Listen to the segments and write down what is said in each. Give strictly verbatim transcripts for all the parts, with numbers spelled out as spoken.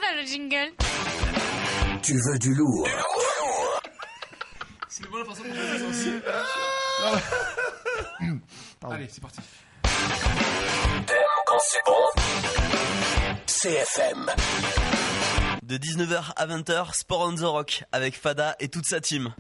le jingle. Tu veux du lourd. C'est une bonne façon de faire ça aussi. Allez, c'est parti. T'aimes quand c'est bon? C F M. De dix-neuf heures à vingt heures, Sport on the Rock avec Fada et toute sa team.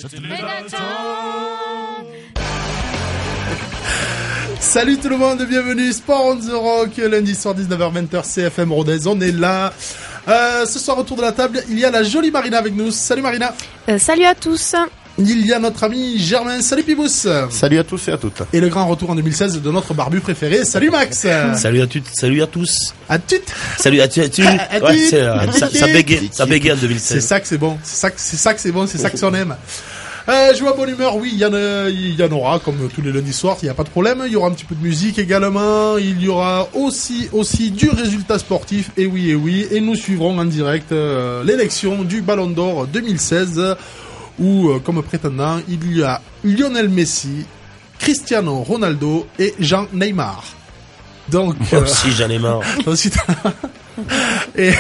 Salut tout le monde, bienvenue Sport on the Rock, lundi soir dix-neuf heures vingt heures, C F M Rodez, on est là. Euh, ce soir autour de la table, il y a la jolie Marina avec nous. Salut Marina. Euh, salut à tous. Il y a notre ami Germain. Salut Pibous. Salut à tous et à toutes. Et le grand retour en deux mille seize de notre barbu préféré. Salut Max. Salut à toutes, salut à tous. À toutes. Salut à toutes. Ouais, c'est, euh, ça, ça bégaye, ça bégaye en deux mille seize. C'est ça que c'est bon. C'est ça que c'est ça que c'est bon. C'est ça que on aime. Euh, je vois bonne humeur, oui, il y en a, il y en aura comme tous les lundis soirs, il n'y a pas de problème. Il y aura un petit peu de musique également. Il y aura aussi, aussi du résultat sportif. Et oui, et oui, et nous suivrons en direct euh, l'élection du Ballon d'Or deux mille seize, où euh, comme prétendant il y a Lionel Messi, Cristiano Ronaldo et Jean Neymar. Donc moi aussi euh, j'en ai marre. Aussi, et,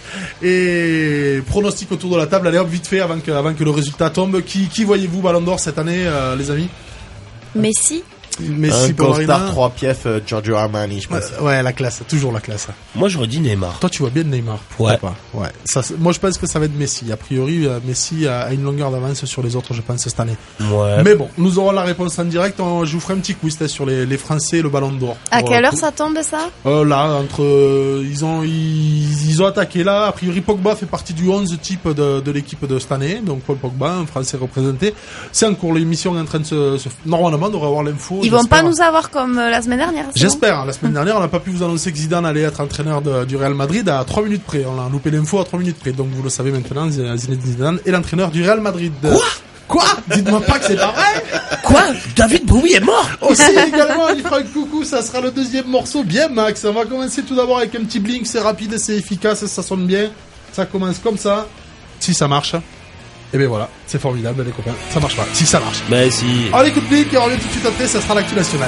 et pronostic autour de la table, allez hop vite fait avant que, avant que le résultat tombe. Qui, qui voyez-vous Ballon d'Or cette année, euh, les amis? Messi. Messi un pour Marina. Star trois pièces, euh, Giorgio Armani, je pense. Ouais, ouais, la classe, toujours la classe. Moi j'aurais dit Neymar. Toi tu vois bien Neymar, pourquoi ouais. pas? Ouais. Ça, moi je pense que ça va être Messi. A priori, euh, Messi a, a une longueur d'avance sur les autres, je pense, cette année. Ouais. Mais bon, nous aurons la réponse en direct. On, je vous ferai un petit quiz là, sur les, les Français et le Ballon d'Or. À pour, quelle euh, heure ça tombe ça? euh, Là, entre euh, ils ont ils, ils ont attaqué là. A priori, Pogba fait partie du onze type de, de l'équipe de cette année. Donc Paul Pogba, un Français représenté. C'est en cours, l'émission est en train de se, se... Normalement, on devrait avoir l'info. Ils vont pas nous avoir comme euh, la semaine dernière. J'espère. Bon. La semaine dernière, on n'a pas pu vous annoncer que Zidane allait être entraîneur de, du Real Madrid à trois minutes près. On a loupé l'info à trois minutes près. Donc vous le savez maintenant, Zinedine Zidane est l'entraîneur du Real Madrid. Quoi? Quoi? Dites-moi pas que c'est pas vrai. Quoi? David Bowie est mort. Aussi également, il fera un coucou. Ça sera le deuxième morceau. Bien Max. On va commencer tout d'abord avec un petit blink. C'est rapide, c'est efficace, ça sonne bien. Ça commence comme ça. Si ça marche. Et ben voilà, c'est formidable les copains. Ça marche pas. Si ça marche. Mais si. On écoute blink et on revient tout de suite après. Ça sera l'actu nationale.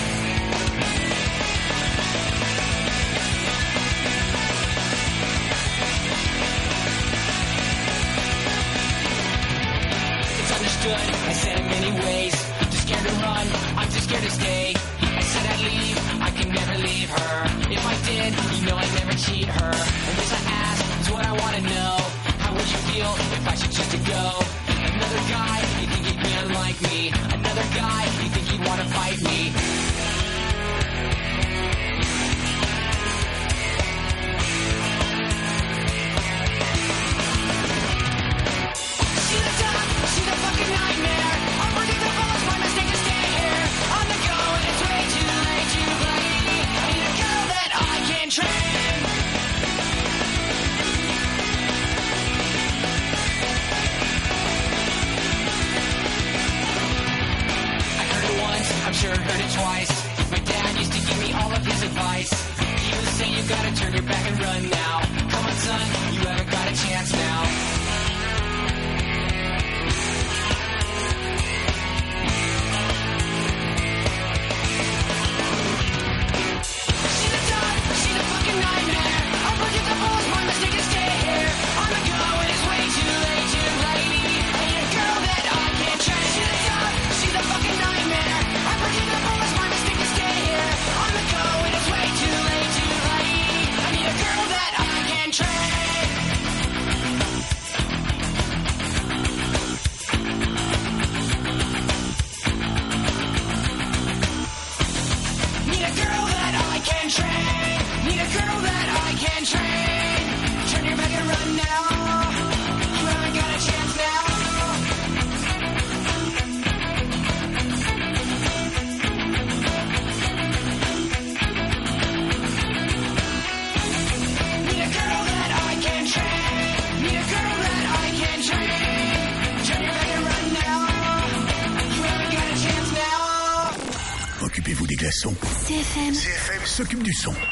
Occupez-vous des glaçons. C F M. C F M s'occupe du son.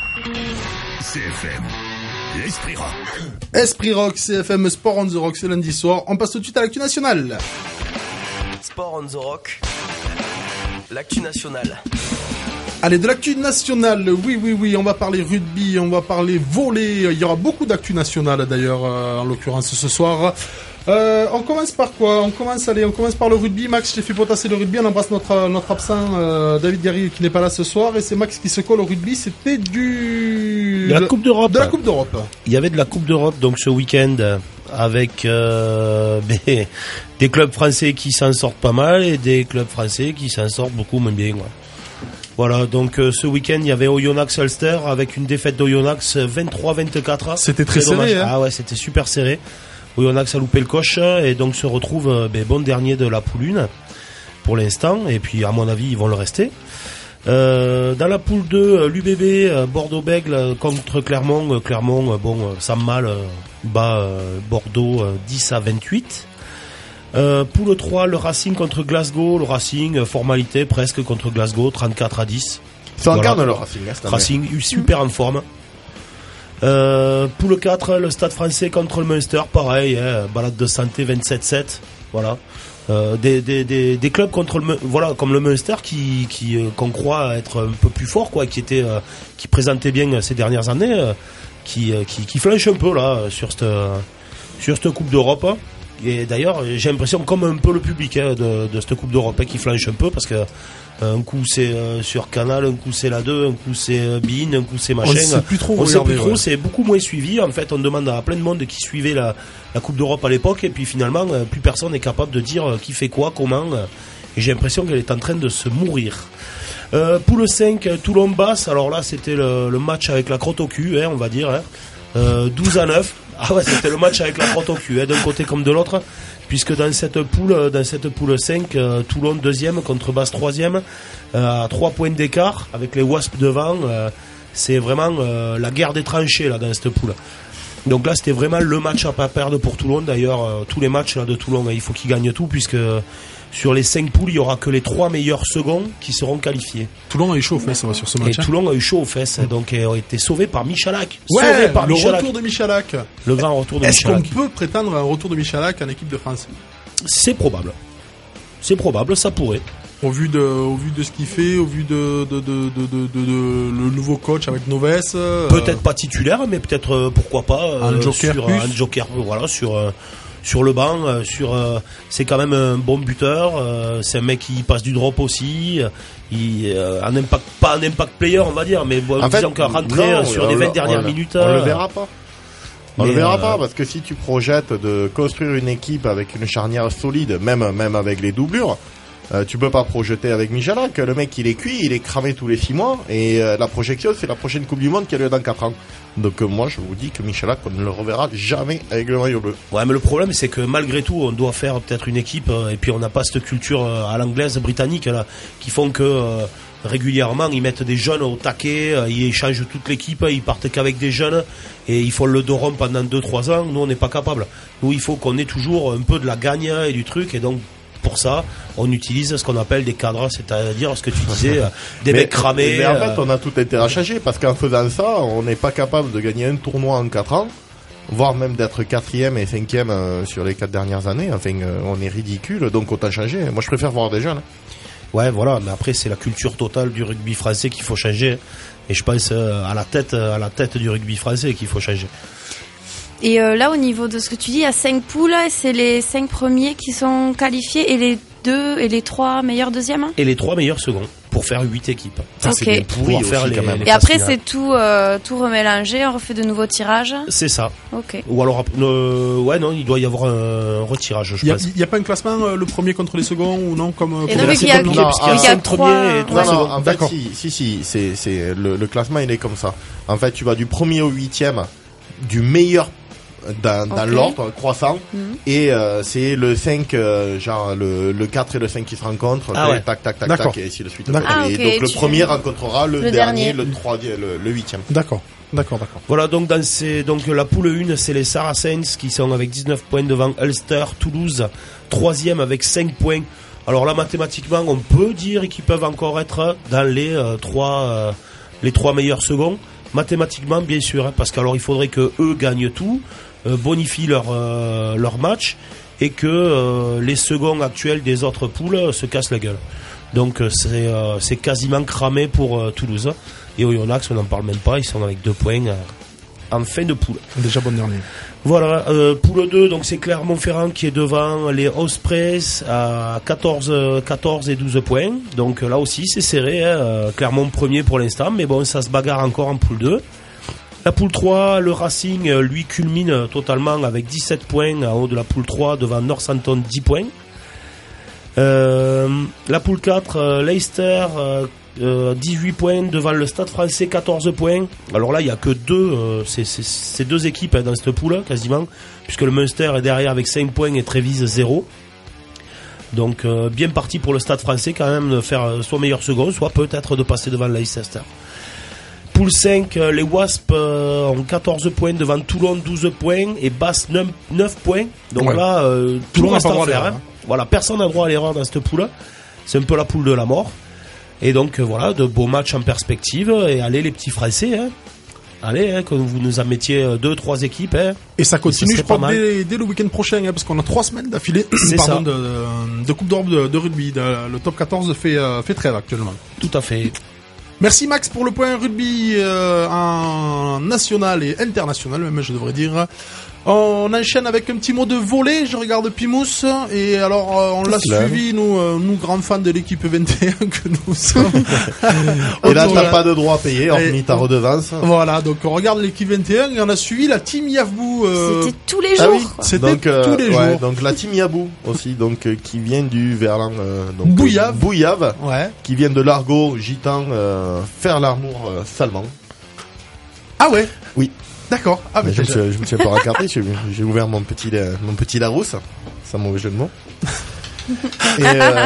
C F M. L'Esprit Rock. Esprit Rock, C F M, Sport on the Rock, c'est lundi soir. On passe tout de suite à l'actu nationale. Sport on the Rock, l'actu nationale. Allez, de l'actu nationale, oui, oui, oui, on va parler rugby, on va parler volley, il y aura beaucoup d'actu nationale d'ailleurs, euh, en l'occurrence ce soir. Euh, on commence par quoi? On commence, allez, on commence par le rugby. Max, je t'ai fait potasser le rugby, on embrasse notre, notre absent, euh, David Gary, qui n'est pas là ce soir, et c'est Max qui se colle au rugby, c'était du... De la Coupe d'Europe. De la Coupe d'Europe. Il y avait de la Coupe d'Europe, donc ce week-end, avec euh, des, des clubs français qui s'en sortent pas mal, et des clubs français qui s'en sortent beaucoup moins bien, ouais. Voilà, donc euh, ce week-end, il y avait Oyonnax Ulster avec une défaite d'Oyonnax vingt-trois vingt-quatre. C'était très, très serré, hein. Ah ouais, c'était super serré. Oyonnax a loupé le coche et donc se retrouve euh, ben, bon dernier de la poule un pour l'instant. Et puis, à mon avis, ils vont le rester. Euh, dans la poule deux, l'U B B, euh, Bordeaux-Bègles contre Clermont. Euh, Clermont, euh, bon, euh, Sam Mal euh, bat euh, Bordeaux euh, dix à vingt-huit. Euh, poule trois, le Racing contre Glasgow. Le Racing, euh, formalité presque contre Glasgow, trente-quatre à dix. C'est voilà. incarne le Racing. Hein, Racing, super en forme. Euh, poule quatre, le Stade Français contre le Munster, pareil, hein, balade de santé vingt-sept sept. Voilà. Euh, des, des, des, des clubs contre le, voilà, comme le Munster qui, qui, euh, qu'on croit être un peu plus fort, quoi, qui était, euh, qui présentait bien ces dernières années, euh, qui, euh, qui, qui flanche un peu, là, sur cette, euh, sur cette Coupe d'Europe. Et d'ailleurs, j'ai l'impression, comme un peu le public hein, de, de cette Coupe d'Europe hein, qui flanche un peu, parce que euh, un coup c'est euh, sur Canal, un coup c'est la deux, un coup c'est euh, Bein, un coup c'est machin. On ne sait plus trop. On sait plus trop, ouais. C'est beaucoup moins suivi. En fait, on demande à plein de monde qui suivait la, la Coupe d'Europe à l'époque, et puis finalement, euh, plus personne n'est capable de dire euh, qui fait quoi, comment. Euh, et j'ai l'impression qu'elle est en train de se mourir. Euh, poule cinq, Toulon-Basse. Alors là, c'était le, le match avec la crotte au cul, hein, on va dire. Hein. Euh, douze à neuf. Ah ouais, c'était le match avec la crotte au cul, hein, d'un côté comme de l'autre, puisque dans cette poule, dans cette poule cinq, euh, Toulon deuxième contre Basse troisième, euh, à trois points d'écart, avec les Wasps devant, euh, c'est vraiment euh, la guerre des tranchées là dans cette poule. Donc là, c'était vraiment le match à pas perdre pour Toulon. D'ailleurs, euh, tous les matchs là de Toulon, il faut qu'ils gagnent tout, puisque sur les cinq poules, il y aura que les trois meilleurs seconds qui seront qualifiés. Toulon a eu chaud aux fesses, ça va sur ce match. Et hein. Toulon a eu chaud aux fesses, donc ils ont été sauvés par Michalak. Ouais, sauvé par le Michalak. retour de Michalak. Le grand retour de Est-ce Michalak. Est-ce qu'on peut prétendre à un retour de Michalak en équipe de France? C'est probable. C'est probable, ça pourrait. Au vu de, au vu de ce qu'il fait, au vu de, de, de, de, de, de, de le nouveau coach avec Noves. Euh... Peut-être pas titulaire, mais peut-être, euh, pourquoi pas, euh, un joker sur plus. un joker, voilà, sur, euh, sur le banc, euh, sur, euh, c'est quand même un bon buteur, euh, c'est un mec qui passe du drop aussi, euh, il, euh, un impact, pas un impact player, on va dire, mais bon, disons qu'à rentrer non, sur les vingt dernières on, minutes. On euh, le verra pas. On le verra euh... pas, parce que si tu projettes de construire une équipe avec une charnière solide, même, même avec les doublures, Euh, tu peux pas projeter avec Michalak. Le mec, il est cuit, il est cramé tous les six mois. Et euh, la projection, c'est la prochaine Coupe du Monde qui a lieu dans quatre ans. Donc euh, moi, je vous dis que Michalak, on ne le reverra jamais avec le maillot bleu. Ouais, mais le problème, c'est que malgré tout, on doit faire peut-être une équipe. Euh, et puis, on n'a pas cette culture euh, à l'anglaise, britannique, là, qui font que euh, régulièrement, ils mettent des jeunes au taquet. Euh, ils échangent toute l'équipe. Ils partent qu'avec des jeunes. Et ils font le dos rond pendant deux trois ans. Nous, on n'est pas capable. Nous, il faut qu'on ait toujours un peu de la gagne et du truc. Et donc, pour ça, on utilise ce qu'on appelle des cadres, c'est-à-dire ce que tu disais, des mais, mecs cramés. Mais en fait, on a tout intérêt à changer, parce qu'en faisant ça, on n'est pas capable de gagner un tournoi en quatre ans, voire même d'être quatrième et cinquième euh, sur les quatre dernières années. Enfin, euh, on est ridicule, donc autant changer. Moi, je préfère voir des jeunes. Ouais, voilà, mais après, c'est la culture totale du rugby français qu'il faut changer. Et je pense euh, à la tête, à la tête du rugby français qu'il faut changer. Et euh, là, au niveau de ce que tu dis, il y a cinq poules, c'est les cinq premiers qui sont qualifiés et les deux et les trois meilleurs deuxièmes. Hein, et les trois meilleurs seconds pour faire huit équipes. Ça, c'est bien pourri aussi, faire les, quand même. les et après, finales. c'est tout, euh, tout remélangé, on refait de nouveaux tirages. C'est ça. Ok. Ou alors, euh, ouais, non, il doit y avoir un retirage, je Il pense. n'y a, a pas un classement, euh, le premier contre les seconds, ou non, comme... Et comme non, la vu qu'il y a, seconde, il y a, non, parce qu'il y a il y a cinq trois... premiers et trois Non, ouais. non, en fait, D'accord. si, si, si, c'est, c'est, le, le classement, il est comme ça. En fait, tu vas du premier au huitième, du meilleur dans, dans Okay. l'ordre croissant, Mhm. et euh, c'est le cinq, euh, genre le, le quatre et le cinq qui se rencontrent, Ah et ouais. tac, tac, tac, D'accord. tac, et ainsi de suite. D'accord. Ah, Et ok, donc le tu- premier rencontrera le, Le dernier, dernier. le troisième, le, le huitième. D'accord, d'accord, d'accord. Voilà, donc dans ces, donc la poule un, c'est les Saracens qui sont avec dix-neuf points devant Ulster, Toulouse, troisième avec cinq points. Alors là, mathématiquement, on peut dire qu'ils peuvent encore être dans les euh, trois, euh, les trois meilleurs seconds. Mathématiquement, bien sûr, hein, parce qu'alors il faudrait que eux gagnent tout, euh, bonifient leur leur match, et que euh, les seconds actuels des autres poules se cassent la gueule. Donc euh, c'est, euh, c'est quasiment cramé pour euh, Toulouse. Et Oyonnax, on n'en parle même pas, ils sont avec deux points euh, en fin de poule. Déjà bon dernier. Voilà, euh, poule deux, donc c'est Clermont-Ferrand qui est devant les Ospreys à quatorze, quatorze et douze points. Donc là aussi c'est serré, hein, Clermont premier pour l'instant, mais bon, ça se bagarre encore en poule deux. La poule trois, le Racing, lui, culmine totalement avec dix-sept points en haut de la poule trois, devant Northampton dix points. Euh, la poule quatre, euh, Leicester, euh, euh, dix-huit points, devant le Stade Français, quatorze points. Alors là, il n'y a que deux, euh, c'est, c'est, c'est deux équipes hein, dans cette poule, quasiment, puisque le Munster est derrière avec cinq points et Trévise zéro. Donc, euh, bien parti pour le Stade Français, quand même, de faire soit meilleur second, soit peut-être de passer devant Leicester. Poule cinq, les Wasps euh, ont quatorze points devant Toulon, douze points et Basse neuf points. Donc ouais. là, euh, Toulon reste à faire. Hein. Hein. Voilà, personne n'a droit à l'erreur dans cette poule. C'est un peu la poule de la mort. Et donc euh, voilà, de beaux matchs en perspective. Et allez les petits Français, hein. Allez, hein, que vous nous en mettiez deux, trois équipes. Hein. Et ça continue, je crois, dès, dès le week-end prochain, hein, parce qu'on a trois semaines d'affilée pardon, de, de, de Coupe d'Europe de, de rugby. De, le top quatorze fait, euh, fait trêve actuellement. Tout à fait. Merci Max pour le point rugby euh, en national et international, même je devrais dire. On enchaîne avec un petit mot de volley. Je regarde Pimous et alors euh, on l'a suivi nous, euh, nous grands fans de l'équipe vingt et un que nous sommes. Et là t'as pas de droit à payer hormis ta redevance. Voilà, donc on regarde l'équipe vingt et un et on a suivi la team Yavbou. Euh... C'était tous les jours. Ah oui, c'était donc, euh, tous les ouais, jours. Donc la team Yabou aussi, donc euh, qui vient du Verlan, euh, donc Bouillave, euh, Bouillave, ouais, qui vient de l'argot gitan euh, faire l'amour euh, salement. Ah ouais. Oui. D'accord. Ah, mais je, me suis, je me suis pas raccordé, j'ai, j'ai ouvert mon petit, mon petit Larousse, sans mauvais jeu de mots. Et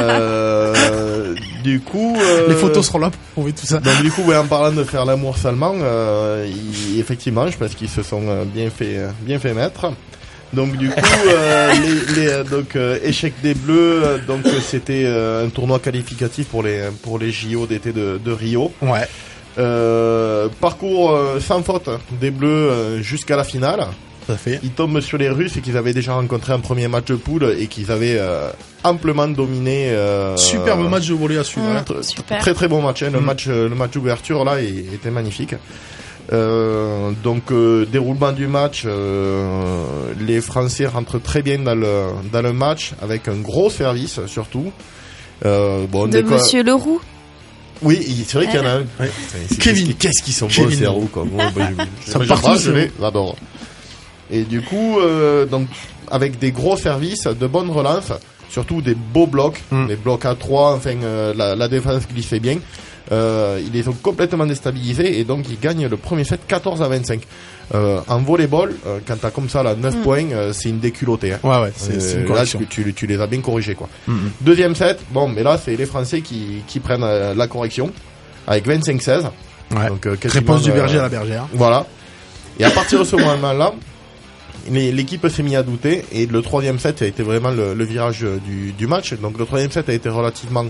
euh, du coup, euh, les photos seront là pour prouver tout ça. Donc du coup, ouais, en parlant de faire l'amour salement, euh, il, effectivement, je pense qu'ils se sont bien fait, bien fait mettre. Donc du coup, euh, les, les donc euh, échec des Bleus, donc c'était euh, un tournoi qualificatif pour les pour les J O d'été de, de Rio. Ouais. Euh, parcours euh, sans faute des Bleus euh, jusqu'à la finale. Ça fait. Ils tombent sur les Russes et qu'ils avaient déjà rencontré un premier match de poule et qu'ils avaient euh, amplement dominé. Euh, Superbe match de volley à suivre. Mmh, hein. super. Très très bon match. Hein. Le mmh. match le match d'ouverture là était magnifique. Euh, donc euh, déroulement du match, euh, les Français rentrent très bien dans le dans le match avec un gros service surtout. Euh, bon, de Monsieur Leroux. Oui, c'est vrai qu'il y en a un. Ouais. C'est, Kevin. Qu'est-ce, qu'est-ce qu'ils sont Kevin. beaux ces roues, quoi. Bon, bah, je, ça je, partout, je les adore. Et du coup, euh, donc, avec des gros services, de bonnes relances, surtout des beaux blocs, mm. des blocs à trois, enfin, euh, la, la défense glissait bien. Euh, ils les ont complètement déstabilisés et donc ils gagnent le premier set quatorze à vingt-cinq. Euh, en volleyball, euh, quand t'as comme ça là neuf mm. points, euh, c'est une déculottée. Hein. Ouais ouais, c'est, euh, c'est une correction. Là, tu, tu, tu les as bien corrigés quoi. Mm-hmm. Deuxième set, bon, mais là c'est les Français qui, qui prennent euh, la correction avec vingt-cinq seize. Ouais. Donc, euh, réponse du berger euh, à la bergère. Voilà. Et à partir de ce moment-là, l'équipe s'est mise à douter et le troisième set a été vraiment le, le virage du, du match. Donc le troisième set a été relativement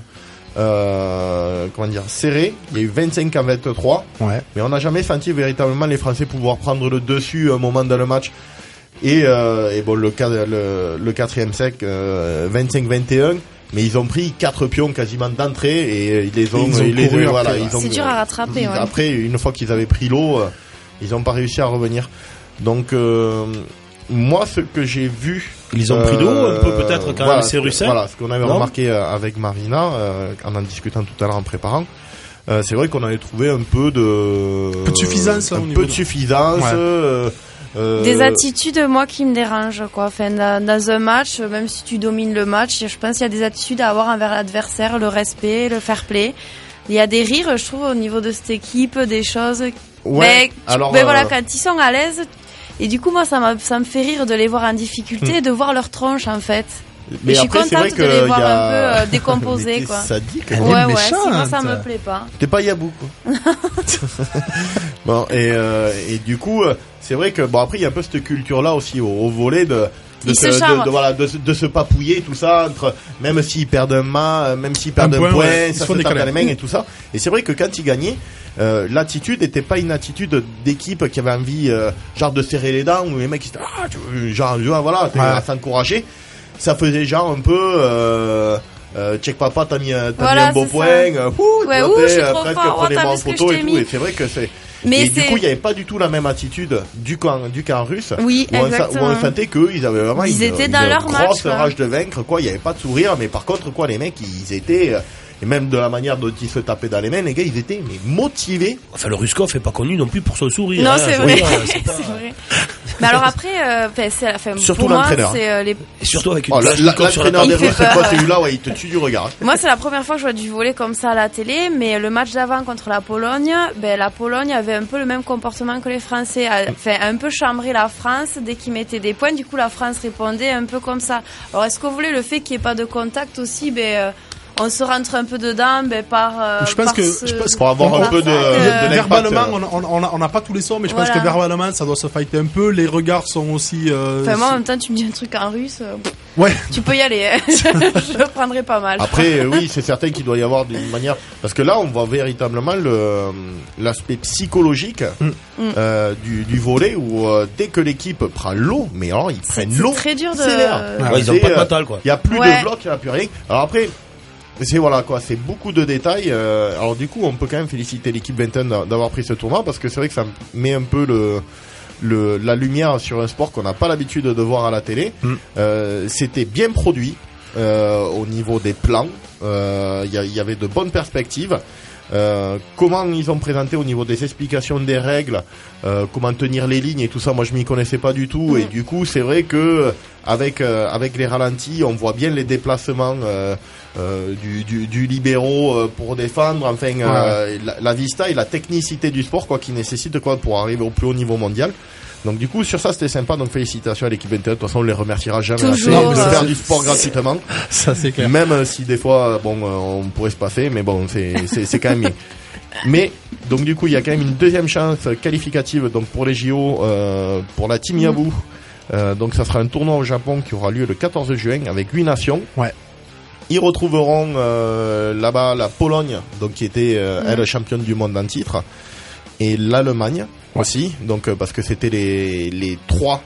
euh, comment dire serré. Il y a eu vingt-cinq à vingt-trois. Ouais. Mais on n'a jamais senti véritablement les Français pouvoir prendre le dessus à un moment dans le match. Et, euh, et bon le, le, le quatrième set euh, vingt-cinq vingt et un. Mais ils ont pris quatre pions quasiment d'entrée et ils les ont, ils ont ils les, couru voilà, après, ils ont, c'est dur à rattraper. Ouais. Après, une fois qu'ils avaient pris l'eau, euh, ils n'ont pas réussi à revenir. Donc, euh, moi, ce que j'ai vu, ils ont euh, pris l'eau un peu peut-être quand voilà, même ces Russes. Voilà, ce qu'on avait non remarqué avec Marina, euh, en en discutant tout à l'heure en préparant. Euh, c'est vrai qu'on avait trouvé un peu de, peu de suffisance, un au peu niveau de suffisance. Ouais. Euh, Euh... Des attitudes, moi, qui me dérangent, quoi. Enfin, dans, dans un match, même si tu domines le match, je pense qu'il y a des attitudes à avoir envers l'adversaire, le respect, le fair play. Il y a des rires, je trouve, au niveau de cette équipe, des choses. Ouais. Mais, tu, alors, mais euh... voilà, quand ils sont à l'aise, et du coup, moi, ça, m'a, ça me fait rire de les voir en difficulté, hum. et de voir leur tronche, en fait. Mais et après, je suis contente de les voir a... un peu euh, décomposés, quoi. Sadique, ouais, ouais, ouais, si moi ça me plaît pas. T'es pas Yabou, quoi. Bon, et, euh, et du coup, c'est vrai que, bon, après, il y a un peu cette culture-là aussi au, au volley de, de, se, de, de, voilà, de, de se papouiller, tout ça, entre, même s'ils perdent un mât, même s'ils perdent un, un point, point ouais, ça se tape dans les mains et tout ça. Et c'est vrai que quand ils gagnaient, euh, l'attitude n'était pas une attitude d'équipe qui avait envie, euh, genre de serrer les dents, où les mecs, ils étaient, ah, tu, genre, voilà, t'es ouais. à s'encourager. Ça faisait genre un peu, euh, euh, check papa, t'as mis, un- t'as Voilà, mis un beau c'est point, ça. euh, ouh, Ouais, tu ouh, vois, je suis t'es, trop presque fort, oh, prenez-moi t'as en vu ce que photo je et t'ai tout, mis. et c'est vrai que c'est, Mais et du c'est- coup, il n'y avait pas du tout la même attitude du camp, du camp russe. Oui, où on, sa- où exactement. on sentait qu'eux, ils avaient vraiment Ils une, étaient une dans leur grosse match, quoi. rage de vaincre, quoi. Il n'y avait pas de sourire, mais par contre, quoi, les mecs, ils étaient, euh, et même de la manière dont ils se tapaient dans les mains, les gars, ils étaient, mais motivés. Enfin, le Ruskov est pas connu non plus pour son sourire. Non, hein, c'est je veux vrai. dire, C'est c'est pas- vrai. Mais alors après, euh, enfin, c'est la fin. Surtout Pour moi, l'entraîneur. c'est euh, les. Et surtout avec une Oh, la- la- Kalachnikov sur la l'entraîneur table. des Il Russes, fait c'est quoi, peur. celui-là, ouais, il te tue du regard. Moi, c'est la première fois que je vois du volley comme ça à la télé, mais le match d'avant contre la Pologne, ben, la Pologne avait un peu le même comportement que les Français, a- enfin, un peu chambré la France dès qu'ils mettaient des points, du coup, la France répondait un peu comme ça. Alors, est-ce que vous voulez le fait qu'il n'y ait pas de contact aussi, ben, euh, on se rentre un peu dedans, ben, par, euh, Je pense par que- ce- je pense- Pour avoir On- un peu de, Euh, de l'impact. Verbalement, on a- on a- on n'a pas tous les sons, mais je pense Voilà. que verbalement, ça doit se fighter un peu. Les regards sont aussi. euh, Enfin, moi, en même temps, tu me dis un truc en russe, euh, Ouais. tu peux y aller, hein. Je le prendrai pas mal. Après, euh, oui, c'est certain qu'il doit y avoir d'une manière, parce que là, on voit véritablement le l'aspect psychologique Mm. euh, du, du volley où euh, dès que l'équipe prend l'eau, mais alors ils C'est prennent l'eau. c'est très dur de. sévère. Ouais, ils ont C'est, pas de euh, mental, quoi. Il y a plus Ouais. de blocs, il n'y a plus rien. Alors après, c'est voilà quoi, c'est beaucoup de détails. euh, alors du coup, on peut quand même féliciter l'équipe vingt et un d'a- d'avoir pris ce tournoi parce que c'est vrai que ça met un peu le le, la lumière sur un sport qu'on n'a pas l'habitude de voir à la télé. Mm. Euh, c'était bien produit euh, au niveau des plans. Euh, Il y, a- il y avait de bonnes perspectives. Euh, comment ils ont présenté au niveau des explications des règles, euh, comment tenir les lignes et tout ça, moi je m'y connaissais pas du tout. Mm. Et du coup, c'est vrai que avec euh, avec les ralentis, on voit bien les déplacements euh, euh, du, du, du libéro euh, pour défendre. Enfin, euh, la, la vista et la technicité du sport, quoi, qui nécessite quoi pour arriver au plus haut niveau mondial. Donc du coup sur ça c'était sympa, donc félicitations à l'équipe vingt et un, de toute façon on les remerciera jamais Toujours, assez de euh, faire du sport gratuitement, Ça, c'est clair. même euh, si des fois euh, bon euh, on pourrait se passer, mais bon c'est c'est c'est quand même bien. Mais donc du coup il y a quand même une deuxième chance qualificative donc pour les J O euh, pour la Team Yaboo. Euh, donc ça sera un tournoi au Japon qui aura lieu le quatorze juin avec huit nations. Ouais. Ils retrouveront euh, là-bas la Pologne, donc qui était euh, Mm. elle championne du monde en titre, et l'Allemagne aussi, donc euh, parce que c'était les les trois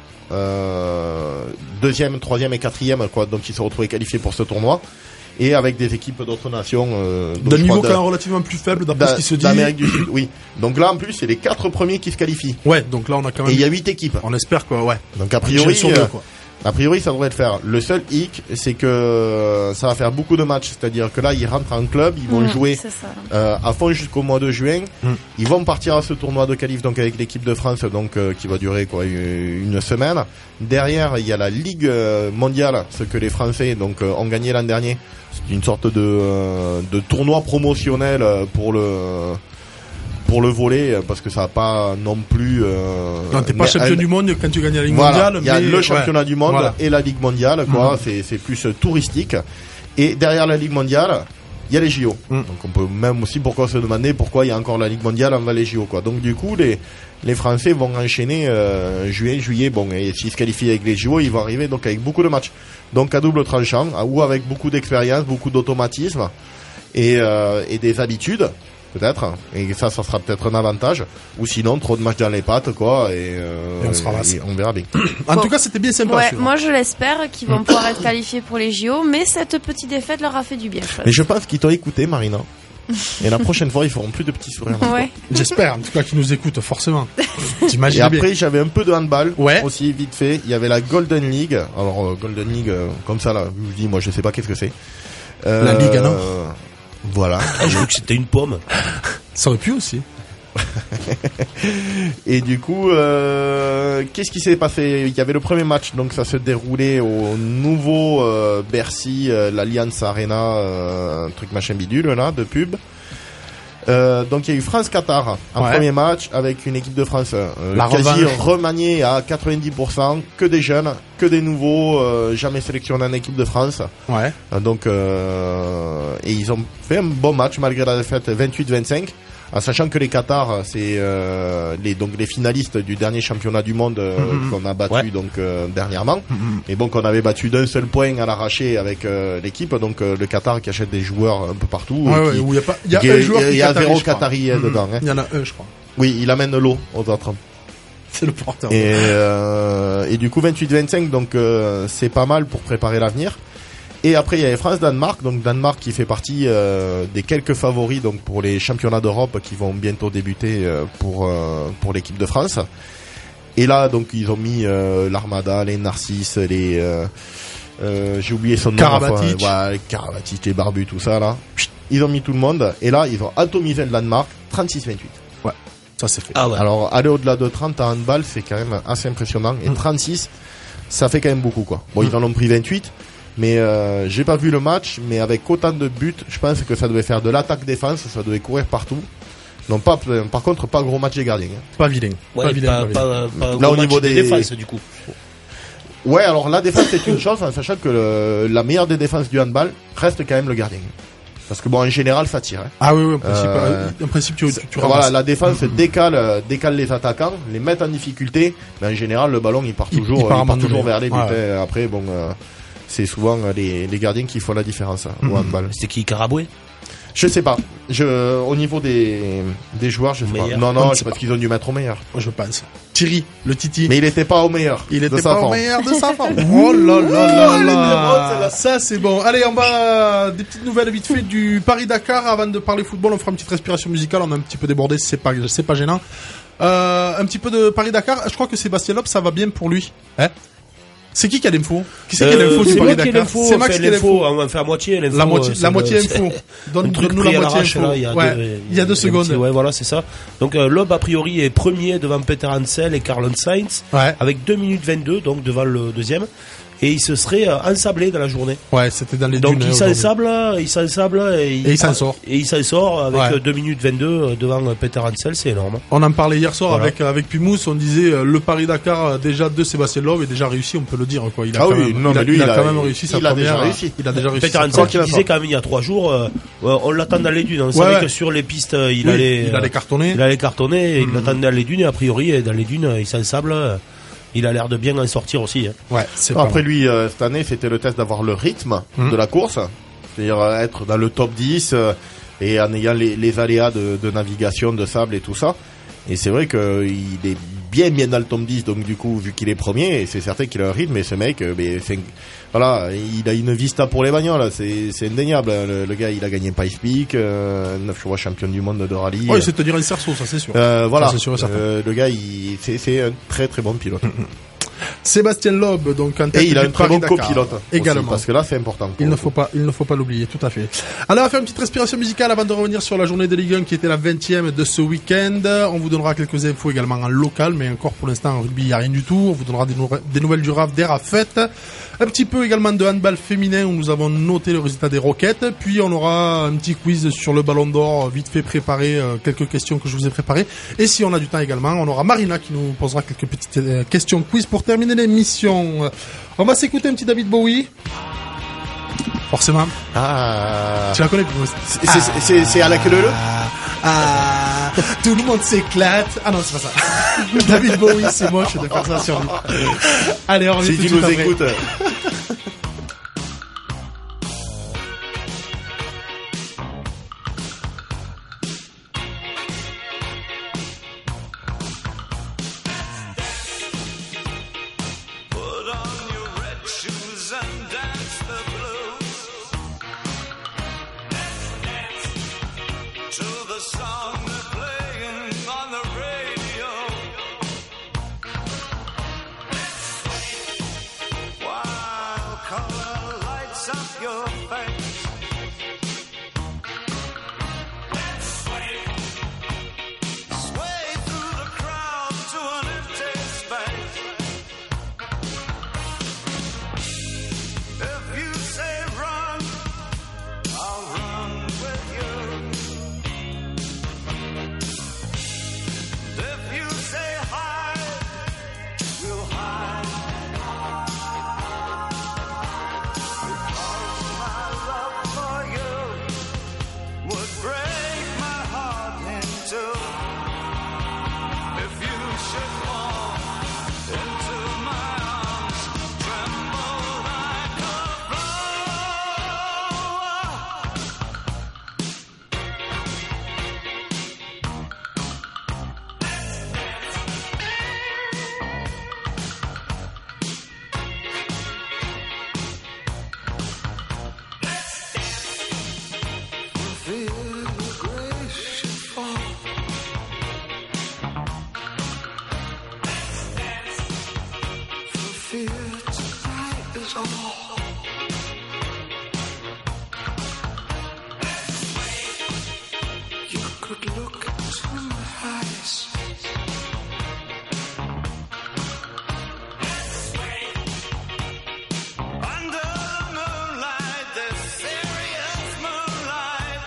euh, deuxième, troisième et quatrième quoi, donc ils se retrouvaient qualifiés pour ce tournoi, et avec des équipes d'autres nations. Euh, donc D'un je niveau crois quand même relativement plus faible d'après d'a- ce qui se dit. d'Amérique du Sud, oui. Donc là en plus c'est les quatre premiers qui se qualifient, Ouais, donc là on a quand et même. il y a huit équipes. On espère quoi, ouais. Donc a Une priori, chance sur deux, euh, quoi. a priori ça devrait le faire. Le seul hic, c'est que ça va faire beaucoup de matchs, c'est-à-dire que là ils rentrent en club, ils vont Mm, jouer c'est ça. euh, à fond jusqu'au mois de juin. Mm. Ils vont partir à ce tournoi de qualif donc avec l'équipe de France, donc euh, qui va durer quoi une une semaine. Derrière il y a la Ligue euh, mondiale, ce que les Français donc euh, ont gagné l'an dernier. C'est une sorte de euh, de tournoi promotionnel euh, pour le pour le volley, euh, parce que ça va pas non plus. Euh, Non, t'es pas mais champion un- du monde quand tu gagnes la Ligue voilà, mondiale. il y a mais, le ouais, championnat du monde voilà. et la Ligue mondiale, quoi. Mhm. C'est c'est plus euh, touristique. Et derrière la Ligue mondiale, il y a les J O. Mhm. Donc on peut même aussi pourquoi se demander pourquoi il y a encore la Ligue mondiale avant les J O, quoi. Donc du coup les les Français vont enchaîner euh, juillet, juillet, bon, et s'ils se qualifient avec les J O, ils vont arriver donc avec beaucoup de matchs. Donc à double tranchant, ou avec beaucoup d'expérience, beaucoup d'automatisme et euh, et des habitudes. Peut-être, et ça, ça sera peut-être un avantage, ou sinon trop de matchs dans les pattes, quoi, et, euh, Et on se ramasse. et on verra bien. En Bon. tout cas, c'était bien sympa. Ouais, celui-là. moi je l'espère qu'ils vont pouvoir être qualifiés pour les J O, mais cette petite défaite leur a fait du bien. je pense. Mais je pense qu'ils t'ont écouté, Marina. Et la prochaine fois, ils feront plus de petits sourires. Ouais. J'espère, en tout cas, qu'ils nous écoutent, forcément. Et T'imagines bien. après, j'avais un peu de handball. Ouais. Aussi, vite fait. Il y avait la Golden League. Alors, euh, Golden League, euh, comme ça, là, je vous dis, moi, je sais pas qu'est-ce que c'est. Euh, La Ligue, non Voilà. Ah, je crois que c'était une pomme. Ça aurait pu aussi. Et du coup, euh, qu'est-ce qui s'est passé? Il y avait le premier match, donc ça se déroulait au nouveau euh, Bercy, euh, l'Alliance Arena, euh, un truc machin bidule là, de pub. Euh, donc il y a eu France-Qatar en Ouais. premier match avec une équipe de France euh, La quasi revanche. remaniée à quatre-vingt-dix pour cent, que des jeunes, que des nouveaux, euh, jamais sélectionnés en équipe de France. Ouais. Euh, Donc euh, et ils ont fait un bon match malgré la défaite vingt-huit vingt-cinq. En sachant que les Qatar, c'est euh, les donc les finalistes du dernier championnat du monde euh, Mhm. qu'on a battu Ouais. donc euh, dernièrement, Mhm. et bon qu'on avait battu d'un seul point à l'arraché avec euh, l'équipe, donc euh, le Qatar qui achète des joueurs un peu partout. Ouais, et ouais, qui- où il y a pas, il y a qui- un joueur il y a- qui il y a Qatari, zéro je crois. Qatari, hein, Mhm. dedans, hein. Il y en a un, je crois. Oui, il amène l'eau aux autres. C'est le porteur. Et, euh, et du coup vingt-huit vingt-cinq, donc euh, c'est pas mal pour préparer l'avenir. Et après il y avait France-Danemark, donc Danemark qui fait partie euh, des quelques favoris donc pour les championnats d'Europe qui vont bientôt débuter euh, pour euh, pour l'équipe de France. Et là donc ils ont mis euh, l'Armada, les Narcisses, les euh, euh, j'ai oublié son nom. Karabatic. Enfin, ouais, Karabatic, les barbus, tout ça là. Ils ont mis tout le monde et là ils ont atomisé le Danemark trente-six vingt-huit. Ouais, ça c'est fait. Ah ouais. Alors aller au-delà de trente en handball c'est quand même assez impressionnant et trente-six ça fait quand même beaucoup quoi. Bon, ils en ont pris vingt-huit. Mais euh, j'ai pas vu le match, mais avec autant de buts, je pense que ça devait faire de l'attaque-défense, ça devait courir partout. Non, pas, par contre, pas gros match des gardiens. Hein. Pas vilain. Ouais, pas vilain. pas, pas, pas, Là, au match niveau des défenses, du coup. Ouais, alors la défense c'est une chose, en sachant que le, la meilleure des défenses du handball reste quand même le gardien. Parce que bon, en général, ça tire. Hein. Ah oui, oui, en principe, Euh, en principe tu, tu, tu Voilà, ramasses. la défense décale, euh, décale les attaquants, les met en difficulté, mais en général, le ballon il part Il- toujours, il part il à part un toujours moment vers les buts. donné. hein. Après, bon, euh, c'est souvent euh, les, les gardiens qui font la différence hein, au handball. C'était qui, Karaboué? Je sais pas. Je, au niveau des, des joueurs, je sais pas. Meilleur. Non, On non, ne je sait pense pas. qu'ils ont dû mettre au meilleur. Moi, je pense. Thierry, le Titi. Mais il était pas au meilleur. Il de était sa pas au forme. meilleur de sa forme. Oh là là là elle était là. bonne, celle-là. Ça c'est bon. Allez, on va des petites nouvelles vite fait du Paris-Dakar avant de parler football. On fera une petite respiration musicale. On a un petit peu débordé, c'est pas c'est pas gênant. Euh, un petit peu de Paris-Dakar. Je crois que Sébastien Loeb, ça va bien pour lui. Hein? C'est qui qui a l'info? Qui c'est qui a l'info du c'est moi qui ai Paris-Dakar? l'info, C'est Max enfin, qui a l'info. l'info, on fait à moitié l'info. La moitié, euh, la c'est moitié le- info. Donne, Un truc donne-nous la pris à moitié l'arrache, info. là, il y a ouais. deux- il y a deux un secondes. petit- ouais, voilà, c'est ça. Donc, euh, Loeb, a priori, est premier devant Peter Hansel et Carlon Sainz, Ouais. avec deux minutes vingt-deux, donc devant le deuxième. Et il se serait euh, ensablé dans la journée. Ouais, c'était dans les Donc, dunes. il hein, aujourd'hui. s'ensable, il s'ensable, et Et il s'en sort. Et il s'en sort avec Ouais. euh, deux minutes vingt-deux euh, devant euh, Peter Hansel, c'est énorme. On en parlait hier soir Voilà. avec avec Pimous, on disait euh, le Paris-Dakar euh, déjà de Sébastien Loeb est déjà réussi, on peut le dire quoi. Il a Ah quand oui, même, non, il a, mais lui, il a il a- quand même réussi sa il a déjà première. réussi. Il a déjà réussi. Peter sa Hansel première. qui disait quand même il y a trois jours, euh, ouais, on l'attend dans les dunes. On Ouais, savait ouais. que sur les pistes, euh, il Oui, allait, il allait euh, cartonner. il allait cartonner. Et il Mhm. l'attendait dans les dunes et a priori, euh, dans les dunes, euh, il s'ensable. euh, Il a l'air de bien en sortir aussi. Hein. Ouais, c'est Non, pas après mal. lui, euh, cette année, c'était le test d'avoir le rythme Mhm. de la course. C'est-à-dire euh, être dans le top dix euh, et en ayant les, les aléas de, de navigation, de sable et tout ça. Et c'est vrai qu'il est bien bien dans le top dix, donc du coup, vu qu'il est premier, et c'est certain qu'il a un rythme, et ce mec, euh, mais c'est, voilà, il a une vista pour les bagnoles, c'est, c'est indéniable. Le, le gars, il a gagné Pikes Peak, euh, neuf fois champion du monde de rallye. Ouais, il sait tenir un cerceau, ça c'est sûr. Euh, voilà, Ça, c'est sûr et certain. Euh, le gars, il, c'est, c'est un très très bon pilote. Sébastien Loeb, donc en tête Et il a du un très bon Paris-Dakar. copilote aussi, également. parce que là, c'est important. Il ne faut pas, il ne faut pas l'oublier, tout à fait. Alors, on va faire une petite respiration musicale avant de revenir sur la journée de Ligue un qui était la vingtième de ce week-end. On vous donnera quelques infos également en local, mais encore pour l'instant en rugby il n'y a rien du tout. On vous donnera des, nou- des nouvelles du R A F, des Rafettes. Un petit peu également de handball féminin où nous avons noté le résultat des Roquettes. Puis on aura un petit quiz sur le Ballon d'Or, vite fait préparé, euh, quelques questions que je vous ai préparées. Et si on a du temps également, on aura Marina qui nous posera quelques petites euh, questions quiz pour terminer l'émission. On va s'écouter un petit David Bowie. Forcément. Ah. Tu la connais, C'est, c'est, c'est, c'est à la queue leu Ah, tout le monde s'éclate. Ah non, c'est pas ça. David Bowie, c'est moche de faire ça sur lui. Allez, on revient Si tout de tu suite nous après. écoutes. Put on your red shoes and dance the blues. To the song they're playing on the radio. While color lights up your face. Sway through the crowd to an empty space. If you say run, I'll run with you. If you say hide, we'll hide. Because my fear tonight is all. You could look into my eyes. Under the moonlight, this serious moonlight.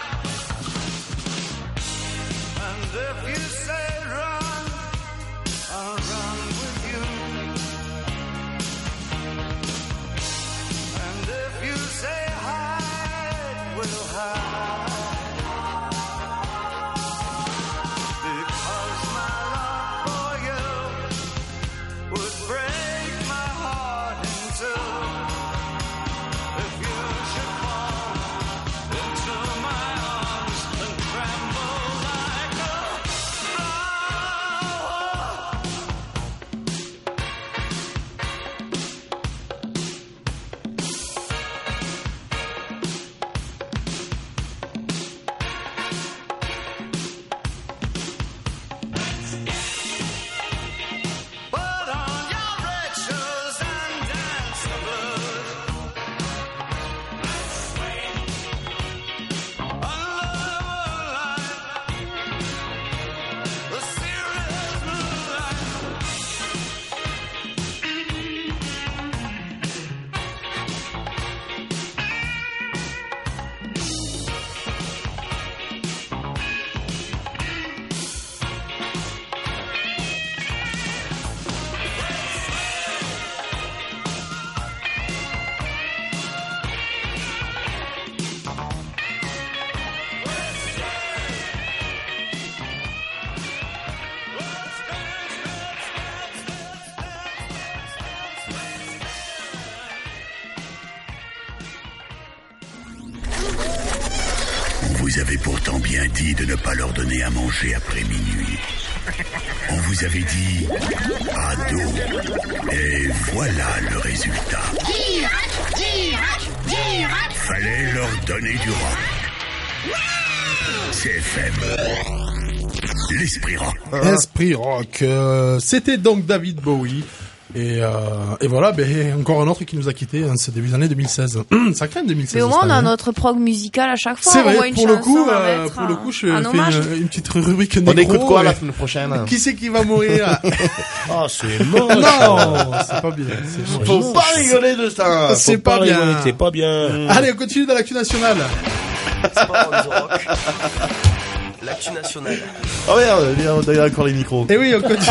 And if you say run, I'll run with you. And if you say hide, we'll hide. Because my love for you would break my heart in two. If you should fall into my arms and tremble like a flower. Put on your red shoes and dance the blues. Under the moonlight, the serious moonlight. On vous avait pourtant bien dit de ne pas leur donner à manger après minuit. On vous avait dit ado. Et voilà le résultat. Fallait leur donner du rock. C F M. L'esprit rock. Esprit rock. Euh, c'était donc David Bowie. Et, euh, et voilà, ben, encore un autre qui nous a quittés en ce début d'année deux mille seize. Ça craint deux mille seize. Mais au moins, on a année. notre prog musical à chaque fois. C'est on voit vrai, une pour le chanson coup, à euh, mettre pour le un- coup, je un fais hommage. une, une petite rubrique On négro. écoute quoi et- la semaine prochaine? Qui c'est qui va mourir? Ah, c'est moche. Non, c'est pas bien. C'est moche. Faut pas rigoler de ça. C'est Faut pas bien. rigoler, c'est pas bien. Allez, on continue dans l'actu nationale. Sport on the Rock. L'actu nationale. Oh merde, il y a encore les micros. Et oui, on continue.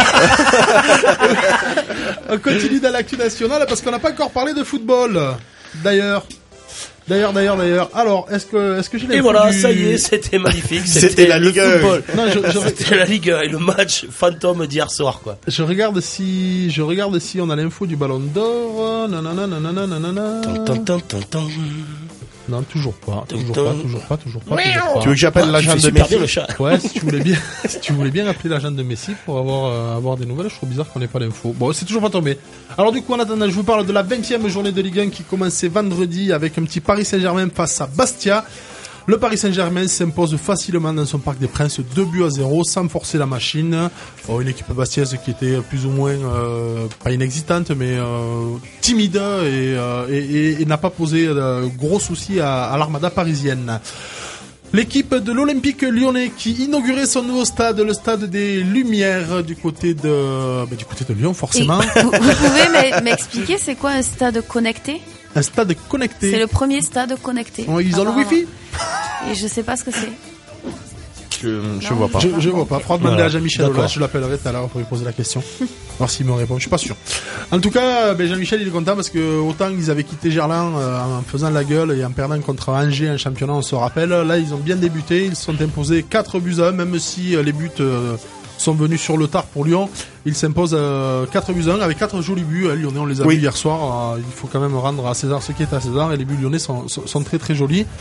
On continue dans l'actu nationale parce qu'on n'a pas encore parlé de football. D'ailleurs. D'ailleurs, d'ailleurs, d'ailleurs. Alors, est-ce que, est-ce que j'ai Et l'info voilà, du- ça y est, c'était magnifique. C'était la le Ligue un. football. Non, je, je, C'était la Ligue un et le match fantôme d'hier soir, quoi. je regarde si, je regarde si on a l'info du Ballon d'Or. Nanana, nanana, nanana. Tan, tan, tan, tan. Non, toujours pas, toujours Tum, pas, tum. toujours pas, toujours pas, toujours pas. Tu veux que j'appelle Ah, l'agent tu de fais super Messi? bien le chat. Ouais, si tu voulais bien, si tu voulais bien appeler l'agent de Messi pour avoir, euh, avoir des nouvelles, je trouve bizarre qu'on n'ait pas l'info. Bon, c'est toujours pas tombé. Alors du coup, en attendant, je vous parle de la vingtième journée de Ligue un qui commençait vendredi avec un petit Paris Saint-Germain face à Bastia. Le Paris Saint-Germain s'impose facilement dans son Parc des Princes, deux buts à zéro, sans forcer la machine. Bon, une équipe bastiaise qui était plus ou moins, euh, pas inexistante, mais euh, timide et, euh, et, et- et n'a pas posé de gros soucis à, à l'armada parisienne. L'équipe de l'Olympique lyonnais qui inaugurait son nouveau stade, le stade des Lumières, du côté de, bah, du côté de Lyon, Et forcément. vous, vous pouvez m'e- m'expliquer c'est quoi un stade connecté? Un stade connecté. C'est le premier stade connecté. Oh, ils ont le apparemment. wifi? Et je sais pas ce que c'est. Je, je Non. vois pas. Je, je vois pas. Faudra demander Voilà. à Jean-Michel D'accord. Aulas, je l'appellerai tout à l'heure pour lui poser la question. Voir s'il me répond. Je suis pas sûr. En tout cas, ben, Jean-Michel, il est content parce que autant ils avaient quitté Gerland euh, en faisant la gueule et en perdant contre Angers en championnat, on se rappelle. Là, ils ont bien débuté. Ils se sont imposés quatre buts à un, même si euh, les buts euh, sont venus sur le tard pour Lyon. Ils s'imposent euh, quatre buts à un avec quatre jolis buts. Hein, Lyonnais, on les a Oui. vus hier soir. Euh, il faut quand même rendre à César ce qui est à César. Et les buts lyonnais sont, sont, sont très très jolis.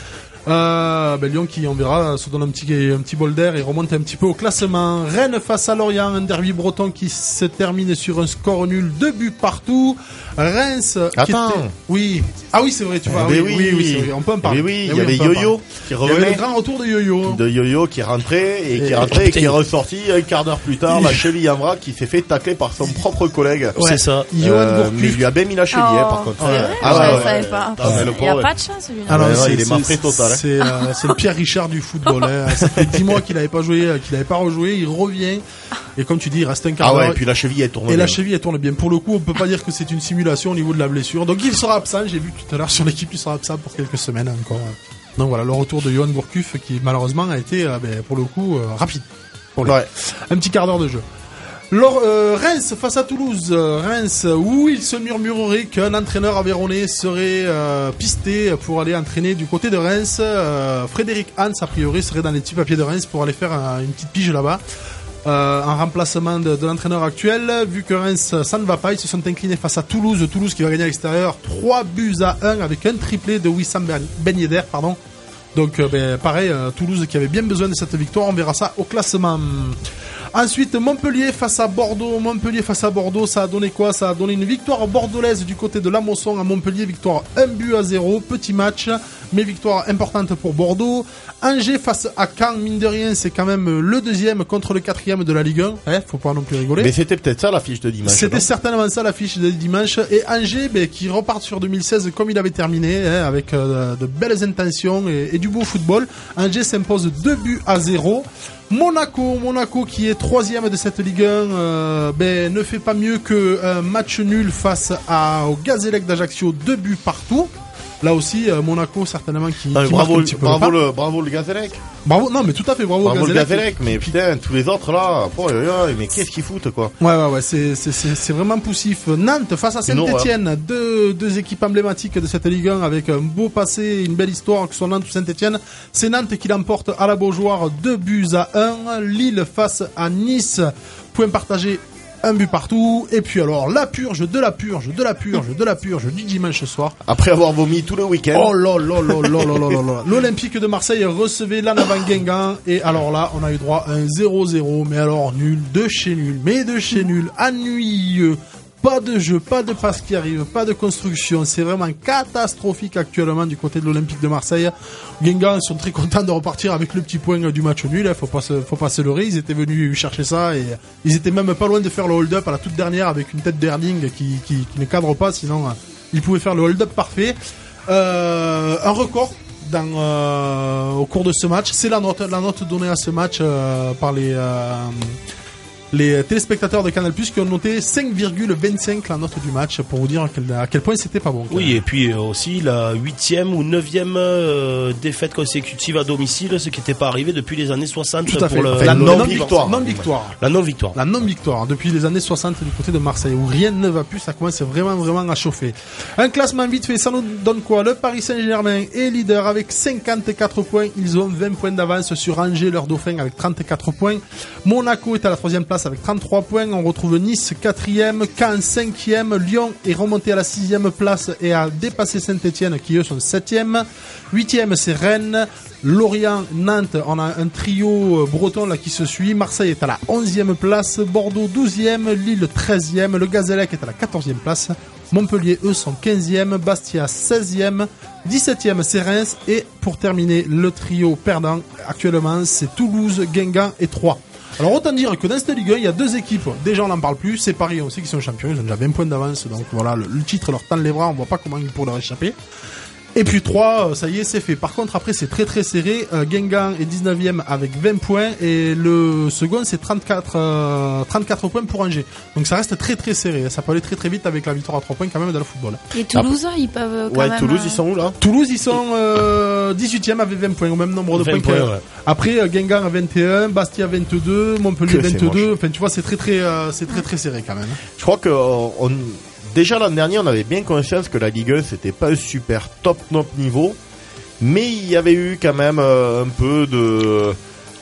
Euh, ben Lyon qui, on verra, se donne un petit, un petit bol d'air et remonte un petit peu au classement. Rennes face à Lorient, un derby breton qui se termine sur un score nul, deux buts partout. Reims. Attends. Qui était... Oui. Ah oui, c'est vrai, tu vois. Eh oui, oui, oui, oui, c'est vrai. On peut en parler. Oui, oui, Eh il y avait on peut en Yo-Yo parler. qui Il y avait revenait. le grand retour de Yo-Yo. De Yo-Yo qui rentrait et, Et- qui rentrait et qui est Putain. ressorti un quart d'heure plus tard, la cheville en vrac, qui s'est fait tacler par son propre collègue. Ouais. C'est ça. Johan Euh, Gourcuff. mais il lui a bien mis la cheville, Oh, hein, par contre. c'est vrai, Ah je ouais, ne ouais. savais pas. Ah, mais le Il n'y a pauvre, pas de chance, celui-là. Alors, Ouais, non, c'est- il est c'est- marqué total, hein. C'est, euh, c'est le Pierre Richard du football. Hein. Ça fait dix mois qu'il n'avait pas joué, euh, qu'il n'avait pas rejoué. Il revient. Et comme tu dis, il reste un quart Ah d'heure. ouais, et puis la cheville elle tourne Et bien. la cheville, elle tourne bien. Pour le coup, on peut pas dire que c'est une simulation au niveau de la blessure. Donc, il sera absent. J'ai vu tout à l'heure sur l'équipe, il sera absent pour quelques semaines encore. Donc voilà, le retour de Johan Gourcuff qui, malheureusement, a été, euh, ben, pour le coup, euh, rapide. Pour lui. Ouais. Un petit quart d'heure de jeu. Lors, euh, Reims face à Toulouse, euh, Reims où il se murmurerait qu'un entraîneur aveyronnais serait euh, pisté pour aller entraîner du côté de Reims. Euh, Frédéric Hans a priori serait dans les petits papiers de Reims pour aller faire un- une petite pige là-bas. Euh, en remplacement de, de l'entraîneur actuel, vu que Reims ça ne va pas, ils se sont inclinés face à Toulouse, Toulouse qui va gagner à l'extérieur trois buts à un avec un triplé de Wissam Ben Ben Yedder, pardon. Donc euh, ben, pareil, euh, Toulouse qui avait bien besoin de cette victoire, on verra ça au classement. Ensuite, Montpellier face à Bordeaux. Montpellier face à Bordeaux, ça a donné quoi? Ça a donné une victoire bordelaise du côté de la Mosson à Montpellier. Victoire un but à zéro. Petit match, mais victoire importante pour Bordeaux. Angers face à Caen, mine de rien, c'est quand même le deuxième contre le quatrième de la Ligue un. Eh, faut pas non plus rigoler. Mais c'était peut-être ça l'affiche de dimanche. C'était non certainement ça l'affiche de dimanche. Et Angers, ben, qui repart sur deux mille seize comme il avait terminé, hein, avec euh, de belles intentions et, et du beau football. Angers s'impose deux buts à zéro. Monaco, Monaco qui est troisième de cette Ligue un, euh, ben, ne fait pas mieux que un match nul face à, au Gazélec d'Ajaccio, deux buts partout. Là aussi, euh, Monaco certainement qui, Ah, qui bravo, marque un le, petit peu bravo, le pas. le, bravo le Gazélec. Bravo, non mais tout à fait, bravo, Bravo au le Gazélec. Gazélec, mais putain, tous les autres là, oh, ouais, ouais, mais qu'est-ce qu'ils foutent quoi. Ouais, ouais, ouais, c'est, c'est, c'est, c'est vraiment poussif. Nantes face à Une horreur. Saint-Etienne, deux, deux équipes emblématiques de cette Ligue un avec un beau passé, une belle histoire, que ce soit Nantes ou Saint-Etienne. C'est Nantes qui l'emporte à la Beaujoire, deux buts à un. Lille face à Nice, point partagé, un but partout. Et puis alors, la purge, de la purge, de la purge, de la purge du dimanche soir. Après avoir vomi tout le week-end. Oh là là là là là là là là. L'Olympique de Marseille recevait l'Anavan Guingamp et alors là, on a eu droit à un zéro zéro, mais alors nul, de chez nul, mais de chez nul, ennuyeux. Pas de jeu, pas de passe qui arrive, pas de construction. C'est vraiment catastrophique actuellement du côté de l'Olympique de Marseille. Guingamp sont très contents de repartir avec le petit point du match nul. Faut pas se, faut pas se leurrer. Ils étaient venus chercher ça et ils étaient même pas loin de faire le hold-up à la toute dernière avec une tête d'Erling qui, qui, qui ne cadre pas. Sinon, euh, ils pouvaient faire le hold-up parfait. Euh, un record dans, euh, au cours de ce match. C'est la note, la note donnée à ce match euh, par les, euh, les téléspectateurs de Canal+, qui ont noté cinq virgule vingt-cinq la note du match, pour vous dire à quel, à quel point c'était pas bon. quand Oui, même. et puis euh, aussi la huitième ou neuvième euh, défaite consécutive à domicile, ce qui n'était pas arrivé depuis les années soixante Tout à fait. pour le, la le non-victoire. non-victoire. Non-victoire. la non-victoire. La non-victoire depuis les années soixante du côté de Marseille où rien ne va plus, ça commence vraiment vraiment à chauffer. Un classement vite fait, ça nous donne quoi? Le Paris Saint-Germain est leader avec cinquante-quatre points, ils ont vingt points d'avance sur Angers, leur dauphin, avec trente-quatre points. Monaco est à la troisième place avec trente-trois points, on retrouve Nice quatrième, Caen cinquième, Lyon est remonté à la sixième place et a dépassé Saint-Etienne qui eux sont septième. Huitième c'est Rennes, Lorient, Nantes, on a un trio breton là qui se suit. Marseille est à la onzième place, Bordeaux douzième, Lille treizième, le Gazélec est à la quatorzième place, Montpellier eux sont quinzième, Bastia seizième, dix-septième c'est Reims et pour terminer le trio perdant actuellement c'est Toulouse, Guingamp et Troyes. Alors autant dire que dans cette Ligue un, il y a deux équipes, déjà on n'en parle plus, c'est Paris, on sait qu'ils sont champions, ils ont déjà vingt points d'avance, donc voilà, le, le titre leur tend les bras, on voit pas comment ils pourraient leur échapper. Et puis trois, ça y est, c'est fait. Par contre, après, c'est très très serré. Euh, Guingamp est dix-neuvième avec vingt points et le second, c'est trente-quatre, euh, trente-quatre points pour Angers. Donc ça reste très très serré. Ça peut aller très très vite avec la victoire à trois points quand même dans le football. Et Toulouse, ils peuvent quand Ouais, même... Toulouse, euh, ils sont où là? Toulouse, ils sont euh, dix-huitième avec vingt points, au même nombre de vingt points. points, que- ouais. Après, euh, Guingamp à vingt et un, Bastia vingt-deux, Montpellier Que c'est vingt-deux. moche. Enfin, tu vois, c'est très très, euh, c'est très très serré quand même. Je crois que euh, on, déjà l'an dernier, on avait bien conscience que la Ligue un c'était pas un super top top niveau, mais il y avait eu quand même euh, un peu de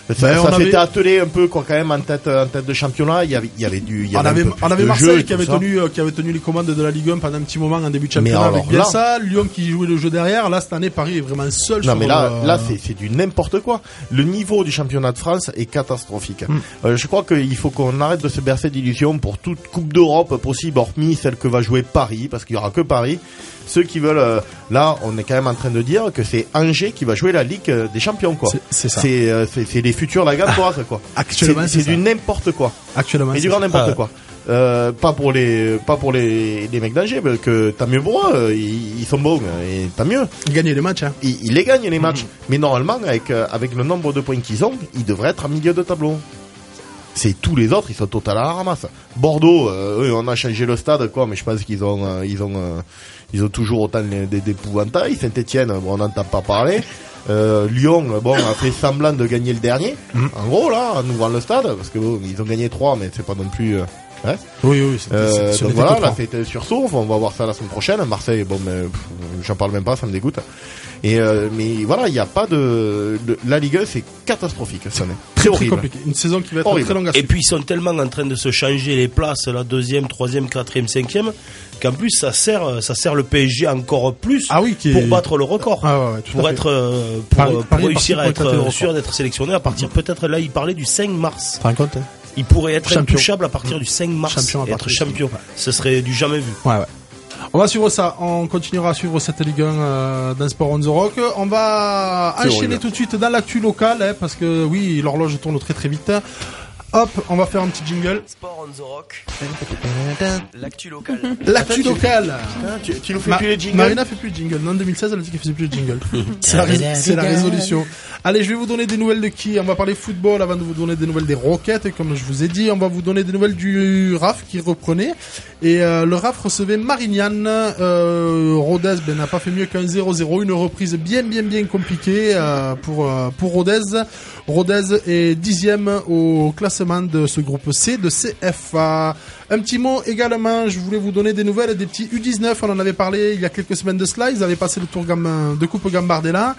Ça, Ben, on ça avait- s'était attelé un peu quoi quand même en tête en tête de championnat. Il y avait il y avait du il y On avait un avait, peu plus on avait de Marseille jeu et qui avait tout ça. tenu, euh, qui avait tenu les commandes de la Ligue un pendant un petit moment en début de Mais championnat avec alors Bielsa, Lyon qui jouait le jeu derrière. Là, cette année, Paris est vraiment seul Non sur mais là, euh, là c'est c'est du n'importe quoi. Le niveau du championnat de France est catastrophique. Mm. Euh, je crois qu'il faut qu'on arrête de se bercer d'illusions pour toute Coupe d'Europe possible, hormis celle que va jouer Paris, parce qu'il y aura que Paris. Ceux qui veulent, euh, là, on est quand même en train de dire que c'est Angers qui va jouer la Ligue euh, des Champions, quoi. C'est- c'est ça. C'est euh, c'est c'est les futurs Lagantoises, quoi. Actuellement, C'est c'est c'est du ça. n'importe quoi. Actuellement, Et c'est du grand ça. n'importe Ah. quoi. Euh, pas pour les pas pour les les mecs d'Angers, parce que tant mieux pour eux, euh, ils, ils sont bons et tant mieux. Gagner les matchs, hein. Ils, ils les gagnent les matchs, mais normalement avec euh, avec le nombre de points qu'ils ont, ils devraient être en milieu de tableau. C'est tous les autres, ils sont total à la ramasse. Bordeaux, euh, eux, on a changé le stade, quoi, mais je pense qu'ils ont euh, ils ont euh, ils ont toujours autant d'épouvantail. Saint-Etienne, bon, on n'entend pas parler. Euh, Lyon, bon, a fait semblant de gagner le dernier. En gros, là, en ouvrant le stade, parce que bon, ils ont gagné trois, mais c'est pas non plus. Euh, ouais. Oui, oui, c'était- Euh, c'était- ce donc n'était voilà, que la trois. fête sur Sauf, on va voir ça la semaine prochaine. Marseille, bon, mais pff, j'en parle même pas, ça me dégoûte. Et euh, mais voilà, il n'y a pas de, de la Ligue un, c'est catastrophique cette année. C'est Très horrible. compliqué. Une saison qui va être Horrible. très longue à Et suivre. puis ils sont tellement en train de se changer les places, la deuxième, troisième, quatrième, cinquième, qu'en plus ça sert, ça sert le P S G encore plus Ah oui, qui est- pour battre le record. Ah ouais, ouais, tout à pour fait. être, euh, pour, Paris- euh, pour Paris est réussir à parti pour être éclater le euh, sûr record. d'être sélectionné à partir peut-être là il parlait du cinq mars. Tu te rends compte, hein. Il pourrait être Champion. intouchable à partir du cinq mars Champion à et être partir du champion. cinq. Ce serait du jamais vu. Ouais, ouais. On va suivre ça. On continuera à suivre cette Ligue un euh, dans Sport on the Rock. On va C'est enchaîner horrible. tout de suite dans l'actu locale, hein, parce que oui, l'horloge tourne très très vite. Hop, on va faire un petit jingle. Sport on the rock. L'actu locale. L'actu locale. Putain, tu, tu nous fais Ma- plus les jingles. Marina fait plus de jingle. Non, en deux mille seize, elle a dit qu'elle faisait plus de jingle. c'est, la, rés- c'est la résolution. Allez, je vais vous donner des nouvelles de qui? On va parler football avant de vous donner des nouvelles des Rockets. Comme je vous ai dit, on va vous donner des nouvelles du R A F qui reprenait. Et euh, le R A F recevait Marignane. Euh, Rodez ben, n'a pas fait mieux qu'un zéro zéro. Une reprise bien, bien, bien compliquée euh, pour, euh, pour Rodez. Rodez est dixième au classement de ce groupe C de C F A. Un petit mot également, je voulais vous donner des nouvelles des petits U dix-neuf. On en avait parlé il y a quelques semaines de cela. Ils avaient passé le tour Gam- de Coupe Gambardella.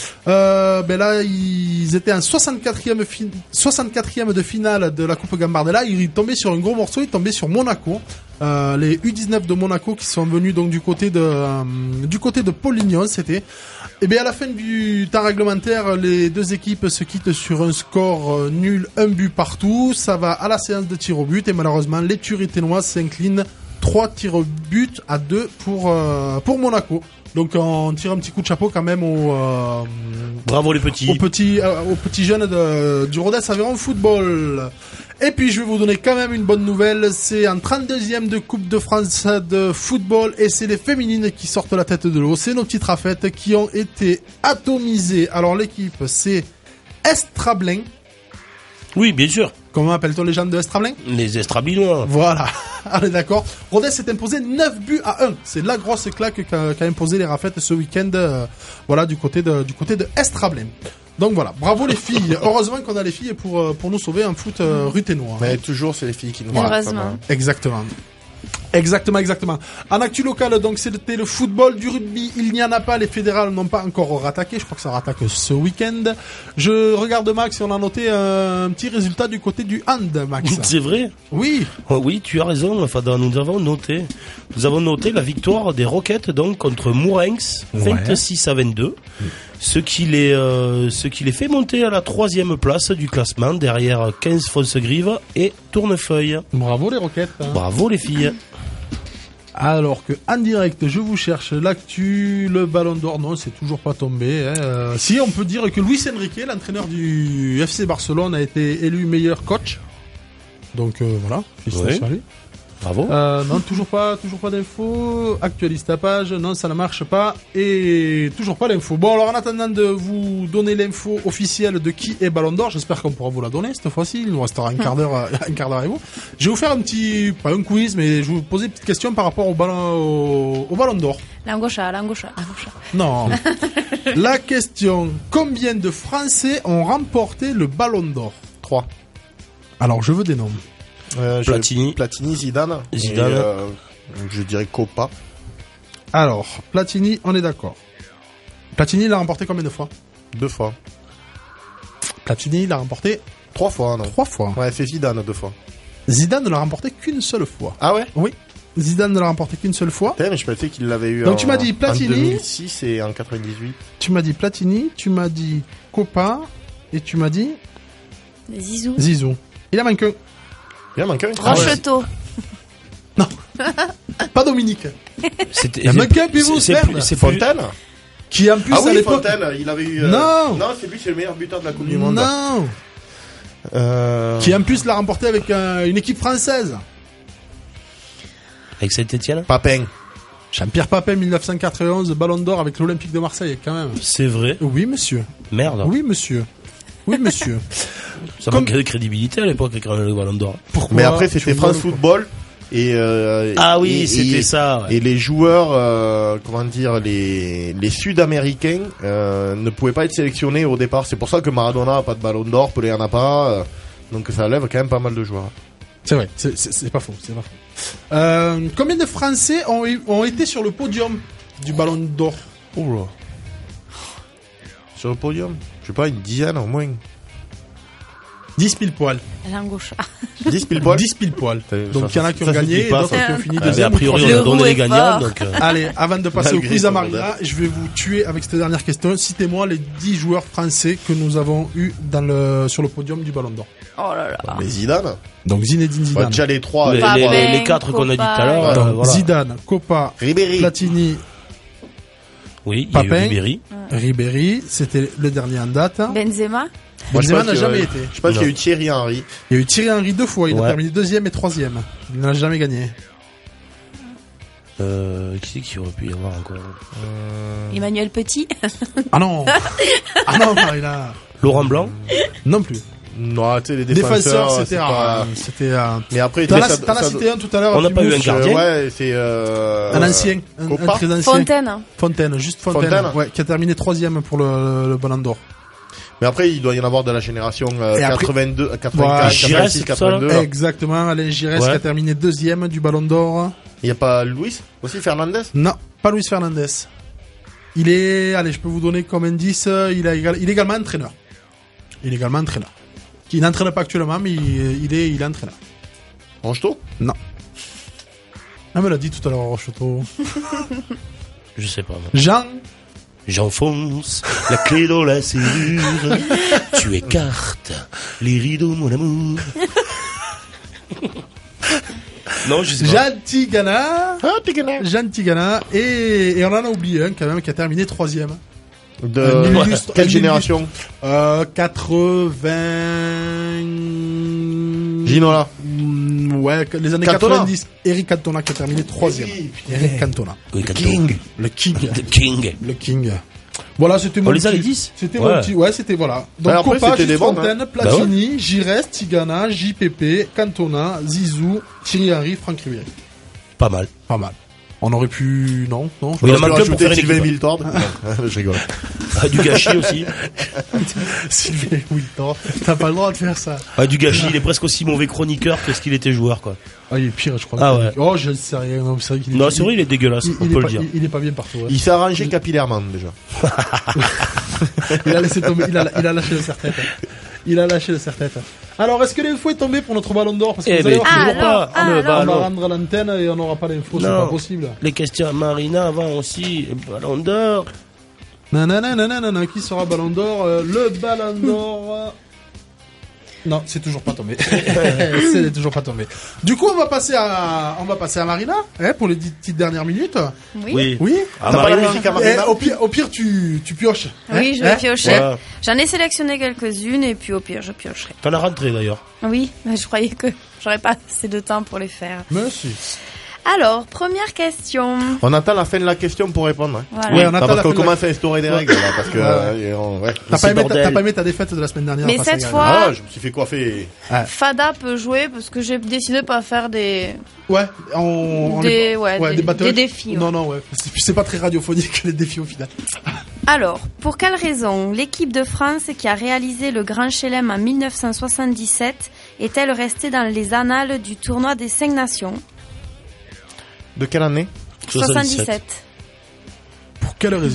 Euh, ben là, ils étaient en soixante-quatrième, fin- soixante-quatrième de finale de la Coupe Gambardella. Ils tombaient sur un gros morceau. Ils tombaient sur Monaco. Euh, les U dix-neuf de Monaco qui sont venus donc du côté de euh, du côté de Polignon, c'était. Et bien à la fin du temps réglementaire, les deux équipes se quittent sur un score euh, nul, un but partout. Ça va à la séance de tir au but et malheureusement les Turinois s'inclinent trois tirs au but à deux pour euh, pour Monaco. Donc on tire un petit coup de chapeau quand même aux euh, Bravo les petits. aux petits euh, aux petits jeunes de, du Rodez Aveyron Football. Et puis je vais vous donner quand même une bonne nouvelle, c'est en trente-deuxième de Coupe de France de football et c'est les féminines qui sortent la tête de l'eau, c'est nos petites rafettes qui ont été atomisées. Alors l'équipe c'est Estrablin. Oui, bien sûr. Comment appelle-t-on les gens de Estrablin? Les Estrablinois. Voilà, allez d'accord. Rodez s'est imposé neuf buts à un. C'est la grosse claque qu'a qu'a imposé les rafettes ce week-end, euh, voilà, du côté de, du côté de Estrablin. Donc voilà, bravo les filles. Heureusement qu'on a les filles pour, euh, pour nous sauver un foot euh, ruténois. Mais toujours, c'est les filles qui nous Heureusement. marquent, Exactement. Exactement, exactement. En actu local, donc c'était le football, du rugby, il n'y en a pas, les fédérales n'ont pas encore rattaqué, je crois que ça rattaque ce week-end. Je regarde Max et on a noté un petit résultat du côté du hand, Max. C'est vrai. Oui, Oh oui, tu as raison, Fada. Nous avons noté, nous avons noté la victoire des Rockets donc contre Mourenx, Ouais. vingt-six à vingt-deux, ce qui les, euh, ce qui les fait monter à la troisième place du classement derrière quinze Fonce-Grive et Tournefeuille. bravo les Rockets. Bravo les filles. Alors que en direct, je vous cherche l'actu, le Ballon d'Or, non, c'est toujours pas tombé. Hein. Euh, si on peut dire que Luis Enrique, l'entraîneur du F C Barcelone, a été élu meilleur coach. Donc euh, voilà, félicitations Ouais. à lui. Bravo. Euh, non, toujours pas, toujours pas d'infos. Actualise ta page, non, ça ne marche pas. Et toujours pas l'info. Bon, alors en attendant de vous donner l'info officielle de qui est Ballon d'Or, j'espère qu'on pourra vous la donner cette fois-ci. Il nous restera un quart d'heure, un quart d'heure avec vous. Je vais vous faire un petit, pas un quiz, mais je vais vous poser une petite question par rapport au Ballon, au, au Ballon d'Or. L'angosha, l'angosha, l'angosha. Non. La question, combien de Français ont remporté le Ballon d'Or? Trois. Alors, je veux des noms. Euh, je- Platini. Platini, Zidane. Zidane. Et, euh, je dirais Copa. Alors, Platini, on est d'accord. Platini l'a remporté combien de fois? Deux fois. Platini l'a remporté Trois fois, non? trois fois. Ouais, c'est Zidane deux fois. Zidane ne l'a remporté qu'une seule fois. Ah ouais? Oui. Zidane ne l'a remporté qu'une seule fois. Putain, mais je pensais qu'il l'avait eu Donc en, tu m'as dit Platini. en deux mille six et en quatre-vingt-dix-huit. Tu m'as dit Platini, tu m'as dit Copa et tu m'as dit Zizou. Zizou. Il a manqué un. Il en manque un. Rocheteau. Non. Pas Dominique. C'était, Il y a manqué un pivot, c'est, merde. c'est, c'est plus- Fontaine? Qui en plus Ah à oui, l'époque. Fontaine, il avait eu... euh, Non. Non, c'est lui, c'est le meilleur buteur de la Coupe du Monde. Non. Euh... Qui en plus l'a remporté avec euh, une équipe française. Avec Saint-Etienne. Papin. Jean-Pierre Papin, mille neuf cent quatre-vingt-onze, Ballon d'Or avec l'Olympique de Marseille, quand même. C'est vrai. Oui, monsieur. Merde. Oui, monsieur. Oui, monsieur. Ça Comme- manquait de crédibilité à l'époque avec le Ballon d'Or. Pourquoi Mais après, tu c'était me France donnes- Football. Et euh, Ah oui, et- c'était et- ça. Ouais. Et les joueurs, euh, comment dire, les les Sud-Américains euh, ne pouvaient pas être sélectionnés au départ. C'est pour ça que Maradona a pas de Ballon d'Or, Pelé en a pas. euh, donc ça lève quand même pas mal de joueurs. C'est vrai, c'est, c'est, c'est pas faux, c'est pas faux. Euh, combien de Français ont, eu- ont été sur le podium du Ballon d'Or? Oh là. Sur le podium, je sais pas, une dizaine au moins. dix pile poil. Alain Gauchard. dix pile poil. dix pile poil. Ça- Donc il y en a qui ont ça se gagné dit et pas, d'autres ça. qui ont fini Ah, mais deuxième. a priori, ou on Le a donné roux les est gagnants. fort. Donc, euh, Allez, avant de passer au Malgré quiz à son Marina, je vais vous tuer avec cette dernière question. Citez-moi les dix joueurs français que nous avons eu dans le, sur le podium du Ballon d'Or. Oh là là. Mais Zidane. Donc Zinedine Bah, Zidane. déjà les trois. les, les Papin, trois. les, les quatre qu'on a dit tout à l'heure. Copa. euh, Donc, voilà. Zidane, Copa, Ribéry. Platini, Oui, il y a eu Papin. Ribéry. Ribéry, c'était le dernier en date. Benzema. Moi, je Benzema pense n'a que- jamais été. Je pense Non. qu'il y a eu Thierry Henry. Il y a eu Thierry Henry deux fois, il a Ouais. terminé deuxième et troisième. Il n'a jamais gagné. Euh, qui c'est qui aurait pu y avoir encore? Emmanuel Petit. Ah non. Ah non, Marina. Laurent Blanc. Non plus. Non, tu sais, les défenseurs, Défenseur, c'était c'est rare. pas- hein. C'était euh, Mais après, T'en tu sais, as, ça- t'en as ça- cité un tout à l'heure. On n'a tu pas eu me- un gardien. Ouais, c'est euh, Un ancien, un, un Copa. très ancien. Fontaine. Fontaine, juste Fontaine, Fontaine. ouais, qui a terminé troisième pour le, le Ballon d'Or. Mais après, il doit y en avoir de la génération euh, Et après- quatre-vingt-deux, Voilà. quatre-vingt-quatre, Giresse, quatre-vingt-six, tout ça, là. quatre-vingt-deux. Exactement, Alain Giresse Ouais. qui a terminé deuxième du Ballon d'Or. Il y a pas Luis aussi, Fernandez. Non, pas Luis Fernandez. Il est, allez, je peux vous donner comme indice, il, a égal- il est également entraîneur. Il est également entraîneur. Il n'entraîne pas actuellement, mais il, il est, il est entraîneur. Rocheteau. Non. Ah, me l'a dit tout à l'heure, Rocheteau. Je sais pas. moi. Jean. J'enfonce la clé dans la serrure. Tu écartes les rideaux, mon amour. Non, je sais pas. Jean Tigana. Ah, Tigana. Jean Tigana. Et, et on en a oublié un quand même qui a terminé troisième. Un De illustre- quelle un génération? Euh, quatre-vingts... Ginola. Mm, ouais, les années Cantona. quatre-vingt-dix. Eric Cantona qui a terminé troisième. Eric Cantona. Oui, Le Canto. King. Le King. The King. Le King. Voilà, c'était mon On les a petit- les dix? C'était Ouais. mon petit, ouais, c'était voilà. Donc Ouais, après, Copa, c'était des Juste bons, Fontaine, hein. Platini, Gires, Tigana, J P P, Cantona, Zizou, Thierry Henry, Franck Ribéry. Pas mal. Pas mal. On aurait pu, non, non. Oui, il a Je peux manqué pour rajouter faire une Sylvain équipe. Miltord. Je rigole. Ah, du gâchis aussi. Sylvain Wilton. T'as pas le droit de faire ça. Ah, du gâchis, il est presque aussi mauvais chroniqueur que ce qu'il était joueur, quoi. Ah, il est pire, je crois. Ah ouais. Oh, je sais rien. Non, c'est vrai qu'il est, Non, c'est vrai, il est dégueulasse, il, on il peut est le pas, dire. Il, il est pas bien partout. Ouais. Il s'est arrangé capillairement, déjà. Il a laissé tomber, il a, il a lâché le serre-tête. Il a lâché le serre-tête. Alors, est-ce que l'info est tombée pour notre Ballon d'Or? Parce que Eh vous allez ben, voir que toujours je- alors, pas. Ah, le alors. on va ballon. rendre l'antenne et on n'aura pas l'info, c'est Non. pas possible. Les questions à Marina avant aussi. Ballon d'or. Nanana, nanana, qui sera Ballon d'Or? Euh, Le Ballon d'Or. euh, Non, c'est toujours pas tombé. C'est toujours pas tombé. Du coup, on va passer à, on va passer à Marina, hein, pour les dix petites dernières minutes. Oui. Oui. Oui. Ah, T'as pas la Marina. musique à Eh, Marina? au pire, au pire, tu, tu pioches. Oui, Hein, je vais hein piocher. Voilà. J'en ai sélectionné quelques-unes et puis au pire, je piocherai. T'en as rentré d'ailleurs. Oui, mais je croyais que j'aurais pas assez de temps pour les faire. Monsieur. Alors, première question. On attend la fin de la question pour répondre. Hein. Voilà. Ouais, on Non, attend parce la qu'on fin de la- commence à instaurer des règles, là, parce que, Ouais. euh, on- ouais. T'as C'est pas, aimé ta- bordel. t'as pas aimé ta défaite de la semaine dernière Mais face à cette Gaël. fois- Ah, je me suis fait coiffer. Fada peut jouer parce que j'ai décidé de pas faire des, Ouais, on, on des, est- ouais, des, des, battles. des défis. ouais. Non, non, ouais. C'est, c'est pas très radiophonique, les défis au final. Alors, pour quelle raison l'équipe de France qui a réalisé le Grand Chelem en mille neuf cent soixante-dix-sept est-elle restée dans les annales du tournoi des cinq nations? De quelle année? soixante-dix-sept. Pour quelle raison?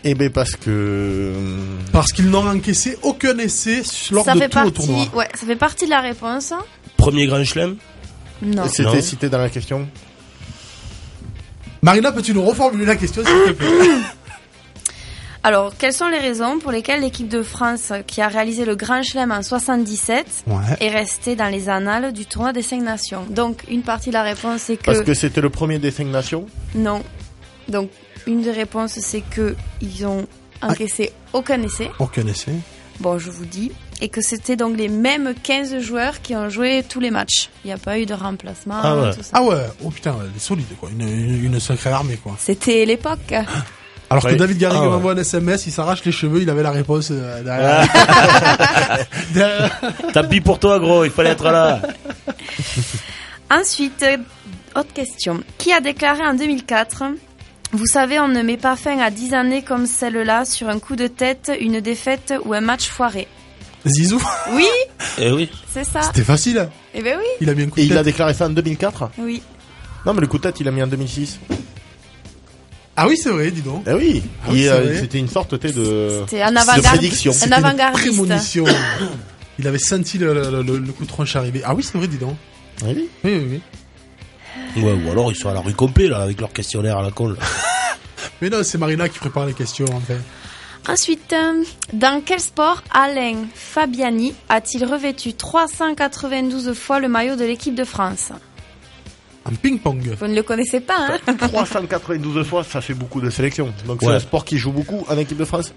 Eh ben parce que Parce qu'ils n'ont encaissé aucun essai lors Ça de fait tout le partie, tournoi. ouais, ça fait partie de la réponse. Premier grand chelem. Non. c'était Non. cité dans la question. Marina, peux-tu nous reformuler la question, s'il te plaît? Alors, quelles sont les raisons pour lesquelles l'équipe de France, qui a réalisé le Grand Chelem en soixante-dix-sept, Ouais. est restée dans les annales du tournoi des cinq nations? Donc, une partie de la réponse c'est que, Parce que c'était le premier des cinq nations. non. Donc, une des réponses c'est que ils ont encaissé aucun essai. Aucun essai. Bon, je vous dis. Et que c'était donc les mêmes quinze joueurs qui ont joué tous les matchs. Il n'y a pas eu de remplacement. Ah ouais. Tout ça. Ah ouais, oh putain, elle est solide, quoi. Une, une, une sacrée armée, quoi. C'était l'époque. Alors que Ouais. David Garrigue Ah ouais. m'envoie un S M S, il s'arrache les cheveux, il avait la réponse euh, derrière. Derrière. Tant pis pour toi, gros. Il fallait être là. Ensuite, euh, autre question. Qui a déclaré en deux mille quatre: vous savez, on ne met pas fin à dix années comme celle-là sur un coup de tête, une défaite ou un match foiré? Zizou, Oui, Eh oui. c'est ça. c'était facile, hein. Eh ben oui, Il a mis un coup Et de il a tête. déclaré ça en deux mille quatre. oui. Non, mais le coup de tête, il a mis en deux mille six. Ah oui, c'est vrai, dis donc. Eh oui. Ah oui, Il, c'est euh, vrai. C'était une sorte tu sais, de. C'était un de avant-garde. prédiction. Un C'était une avant-gardiste. prémonition. Il avait senti le, le, le, le coup de tronche arriver. Ah oui, c'est vrai, dis donc. Eh oui. Oui, oui, oui. Ouais, ou alors ils sont à la rue complet là avec leur questionnaire à la con. là. Mais non, c'est Marina qui prépare les questions, en fait. Ensuite, euh, dans quel sport Alain Fabiani a-t-il revêtu trois cent quatre-vingt-douze fois le maillot de l'équipe de France? En ping-pong. Vous ne le connaissez pas, hein? trois cent quatre-vingt-douze fois, ça fait beaucoup de sélections. Donc c'est Ouais. un sport qui joue beaucoup en équipe de France.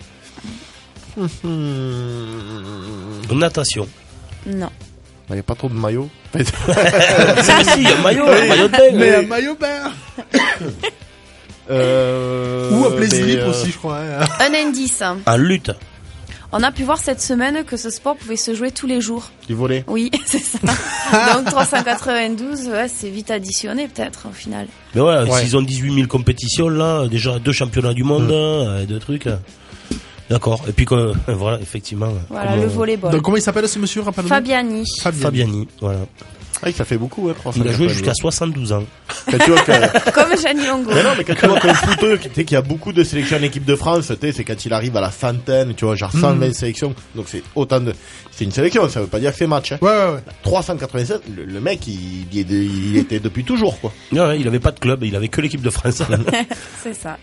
Natation. Non. Il n'y a pas trop de maillots. si, si, un maillot, un maillot de bain. Mais un oui. maillot bain. Euh, Ou un play-slip mais, euh, aussi, je crois. hein. Un indice. En lutte. On a pu voir cette semaine que ce sport pouvait se jouer tous les jours. Du volet. Oui, c'est ça. Donc trois cent quatre-vingt-douze, ouais, c'est vite additionné peut-être au final. Mais ouais, Ouais. s'ils ont dix-huit mille compétitions là, déjà deux championnats du monde, euh, deux trucs. D'accord. Et puis quoi, voilà, effectivement. Voilà, comme, le euh, volleyball. Donc, comment il s'appelle ce monsieur, rappelle-moi? Fabiani. Fabiani. Fabiani, voilà. Ah, ça fait beaucoup, hein, trois cent Il a joué quatre-vingt-douze. jusqu'à soixante-douze ans. Quand tu vois que- Comme Gianni Longo. Mais non, mais quand tu vois qu'un footeux, tu sais qu'il y a beaucoup de sélections en équipe de France, tu sais, c'est quand il arrive à la centaine, tu vois, genre cent vingt sélections. Donc c'est autant de, c'est une sélection, ça veut pas dire que c'est match, hein. Ouais, ouais, ouais. trois cent quatre-vingt-sept, le, le mec, il, il, est de- il était depuis toujours, quoi. Non, ouais, il avait pas de club, il avait que l'équipe de France. C'est ça.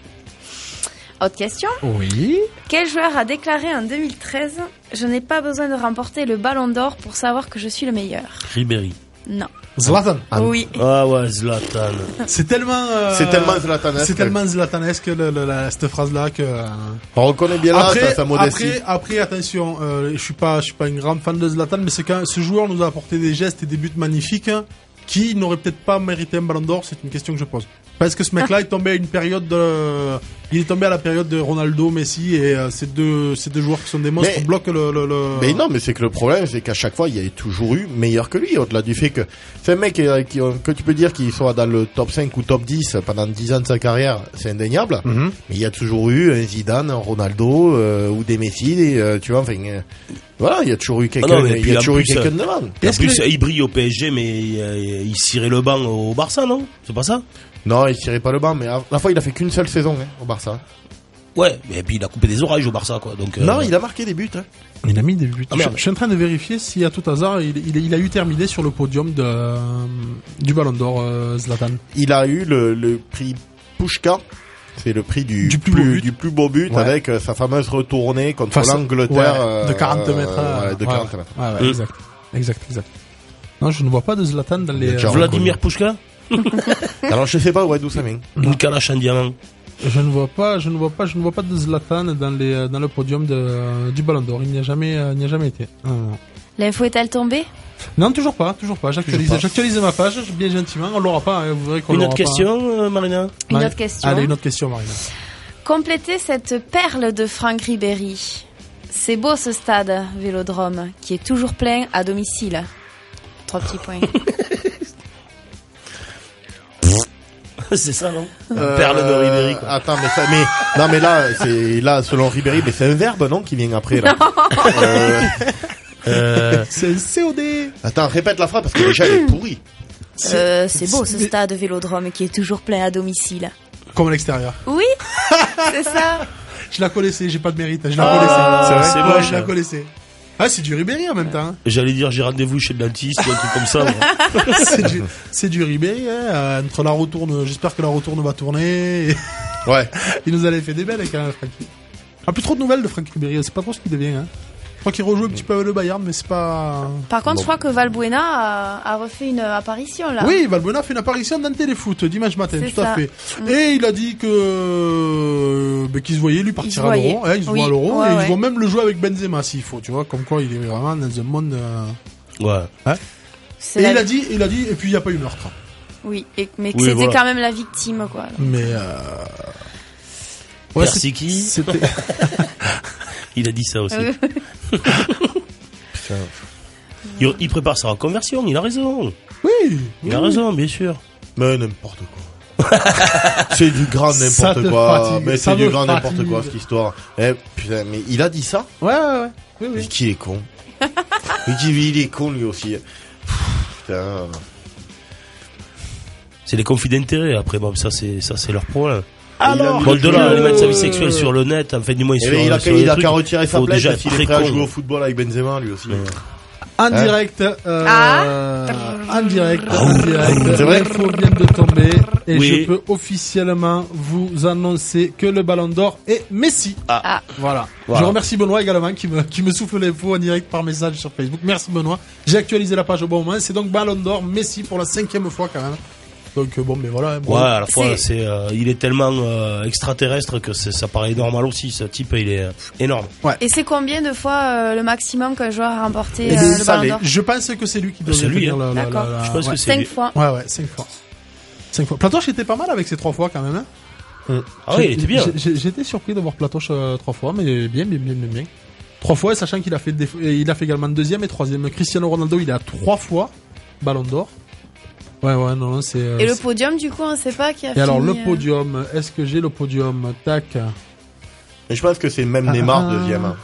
Autre question. Oui. Quel joueur a déclaré en deux mille treize: je n'ai pas besoin de remporter le ballon d'or pour savoir que je suis le meilleur? Ribéry. Non. Zlatan. Oui. Ah ouais, Zlatan. C'est tellement... euh, C'est tellement Zlatanesque. C'est tellement Zlatanesque, le, le- la- cette phrase-là, que... euh, On reconnaît bien là Après, sa, sa modestie. après, après, attention, euh, je suis pas, je suis pas un grand fan de Zlatan, mais c'est quand ce joueur nous a apporté des gestes et des buts magnifiques, hein, qui n'aurait peut-être pas mérité un ballon d'or. C'est une question que je pose. Parce que ce mec-là est tombé à une période de, il est tombé à la période de Ronaldo, Messi, et euh, ces deux, ces deux joueurs qui sont des monstres Mais- bloquent le, le, le... Mais non, mais c'est que le problème, c'est qu'à chaque fois, il y a toujours eu meilleur que lui, au-delà du fait que c'est un mec qui, qui- que tu peux dire qu'il soit dans le top cinq ou top dix pendant dix ans de sa carrière, c'est indéniable. Mhm. Mais il y a toujours eu un Zidane, un Ronaldo, euh, ou des Messi, des, euh, tu vois, enfin, euh, voilà, il y a toujours eu quelqu'un, Ah non, mais il puis y a en toujours eu plus, quelqu'un euh, devant. Et en Est-ce plus, que- il brille au P S G, mais euh, il cirait le banc au Barça, non? C'est pas ça? Non, il tirait pas le banc, mais à la fois, il a fait qu'une seule saison, hein, au Barça. Ouais, et puis il a coupé des orages au Barça, quoi. Donc, euh, Non, il a marqué des buts, hein. Il a mis des buts. Ah, merde. je, je suis en train de vérifier si à tout hasard il, il, il a eu terminé sur le podium de, euh, du Ballon d'Or, euh, Zlatan. Il a eu le, le prix Pushka. C'est le prix du, Du plus beau but. du plus beau but Ouais. avec euh, sa fameuse retournée contre Face- l'Angleterre ouais, euh, de quarante mètres. euh, ouais, de ouais, quarante mètres. Ouais, ouais, Mm. exact. Exact, exact. Non, je ne vois pas de Zlatan dans les... Déjà euh, Vladimir Pushka? Alors je sais pas ouais, d'où ça vient. Une calache en diamant. Je ne vois pas, je ne vois pas, je ne vois pas de Zlatan dans les euh, dans le podium de, euh, du Ballon d'Or. Il n'y a jamais, euh, il n'y a jamais été. Non, non. L'info est-elle tombée? Non, toujours pas, toujours pas. J'actualise, Toujours pas. j'actualise ma page, bien gentiment. On l'aura pas. hein, vous verrez qu'on Une l'aura autre pas. question, euh, Marina? Une Ouais. autre question. Allez, une autre question, Marina. Complétez cette perle de Franck Ribéry. C'est beau ce stade, Vélodrome, qui est toujours plein à domicile. Trois petits points. C'est ça, non? La perle de Ribéry, quoi. Attends, mais ça, mais non, mais là, c'est là selon Ribéry, mais c'est un verbe non qui vient après là. Euh, Euh, C'est un C O D. attends, répète la phrase parce que déjà elle est pourrie. Euh, c'est beau ce c'est- stade Vélodrome qui est toujours plein à domicile. Comme à l'extérieur. Oui, c'est ça. Je la connaissais, j'ai pas de mérite. Je la Ah, connaissais. c'est vrai, Ouais, c'est moche. je la connaissais. Ah, c'est du Ribéry en même temps. Hein. J'allais dire j'ai rendez-vous chez le dentiste ou un truc comme ça. moi. c'est du, c'est du Ribéry. Hein. Euh, Entre la retourne, j'espère que la retourne va tourner. Et Ouais. il nous avait fait des belles quand même, Francky. Ah, plus trop de nouvelles de Franck Ribéry. On sait pas trop ce qu'il devient. Hein. Je crois qu'il rejoue un petit peu avec le Bayern, mais c'est pas. Par contre, Bon. je crois que Valbuena a, a refait une apparition là. Oui, Valbuena fait une apparition dans Téléfoot dimanche matin, C'est tout à ça. fait. Mm. Et il a dit que ben, qu'il se voyait lui partir se à voyait. l'Euro. Hein, il se Oui. voit à l'Euro Ouais, et ouais. ils vont même le jouer avec Benzema s'il faut. Tu vois, comme quoi il est vraiment dans un monde. Euh... Ouais. C'est Et la- il a dit, il a dit, et puis il n'y a pas eu meurtre. Oui, et, mais que Oui, c'était voilà. quand même la victime, quoi. Mais euh... ouais, c'est- Persiki, c'était. il a dit ça aussi. Euh, Putain. Il, il prépare sa reconversion, il a raison. Oui. Il a raison, bien sûr. Mais n'importe quoi. C'est du grand Ça n'importe te quoi. fatigue, Mais ça c'est du me grand n'importe fatigue. quoi cette histoire. Eh, putain, mais il a dit ça? Ouais, ouais, ouais. Oui, Mais oui. qui est con? Mais qui il est con lui aussi. Pff, Putain. C'est les conflits d'intérêts. Après, bon, ça c'est ça c'est leur problème. Alors, Bon, de là, que- aller mettre sa vie sexuelle sur le net, en fait, du moins Eh sur, ben, il a sur qu'à les il a trucs, qu'à retirer sa faut plainte déjà s'il être est prêt très à con. jouer au football avec Benzema lui aussi. En Hein direct, euh, Ah. en direct, en direct. C'est vrai L'info vient de tomber et Oui. je peux officiellement vous annoncer que le Ballon d'Or est Messi. Ah. Voilà. Voilà. Je remercie Benoît également qui me, qui me souffle l'info en direct par message sur Facebook. Merci Benoît. J'ai actualisé la page au bon moment. C'est donc Ballon d'Or Messi pour la cinquième fois quand même. Donc euh, bon, mais voilà. Bon. Ouais, à la fois, C'est- c'est, euh, il est tellement euh, extraterrestre que c'est- ça paraît normal aussi. Ce type, il est euh, énorme. Et c'est combien de fois euh, le maximum qu'un joueur a remporté Eh euh, bien, le ça Ballon l'est. d'Or? Je pense que c'est lui qui doit C'est lui, tenir hein. la, la- D'accord. la- la- Je pense ouais. que c'est Cinq lui. fois. Ouais, ouais, cinq fois. Cinq fois. Platoche était pas mal avec ses trois fois quand même. Hein. Ah oui, il était bien. J'ai- j'ai- J'étais surpris de voir Platoche euh, trois fois, mais bien, bien, bien, bien, bien. Trois fois, sachant qu'il a fait, des- et il a fait également deuxième et troisième. Cristiano Ronaldo, il a trois fois Ballon d'Or. Ouais, ouais, non, non, c'est. euh, Et le c'est- podium, du coup, on sait pas qui a Et fini. alors le euh, podium, est-ce que j'ai le podium? Tac. Mais je pense que c'est même Ah, Neymar ah. deuxième. hein.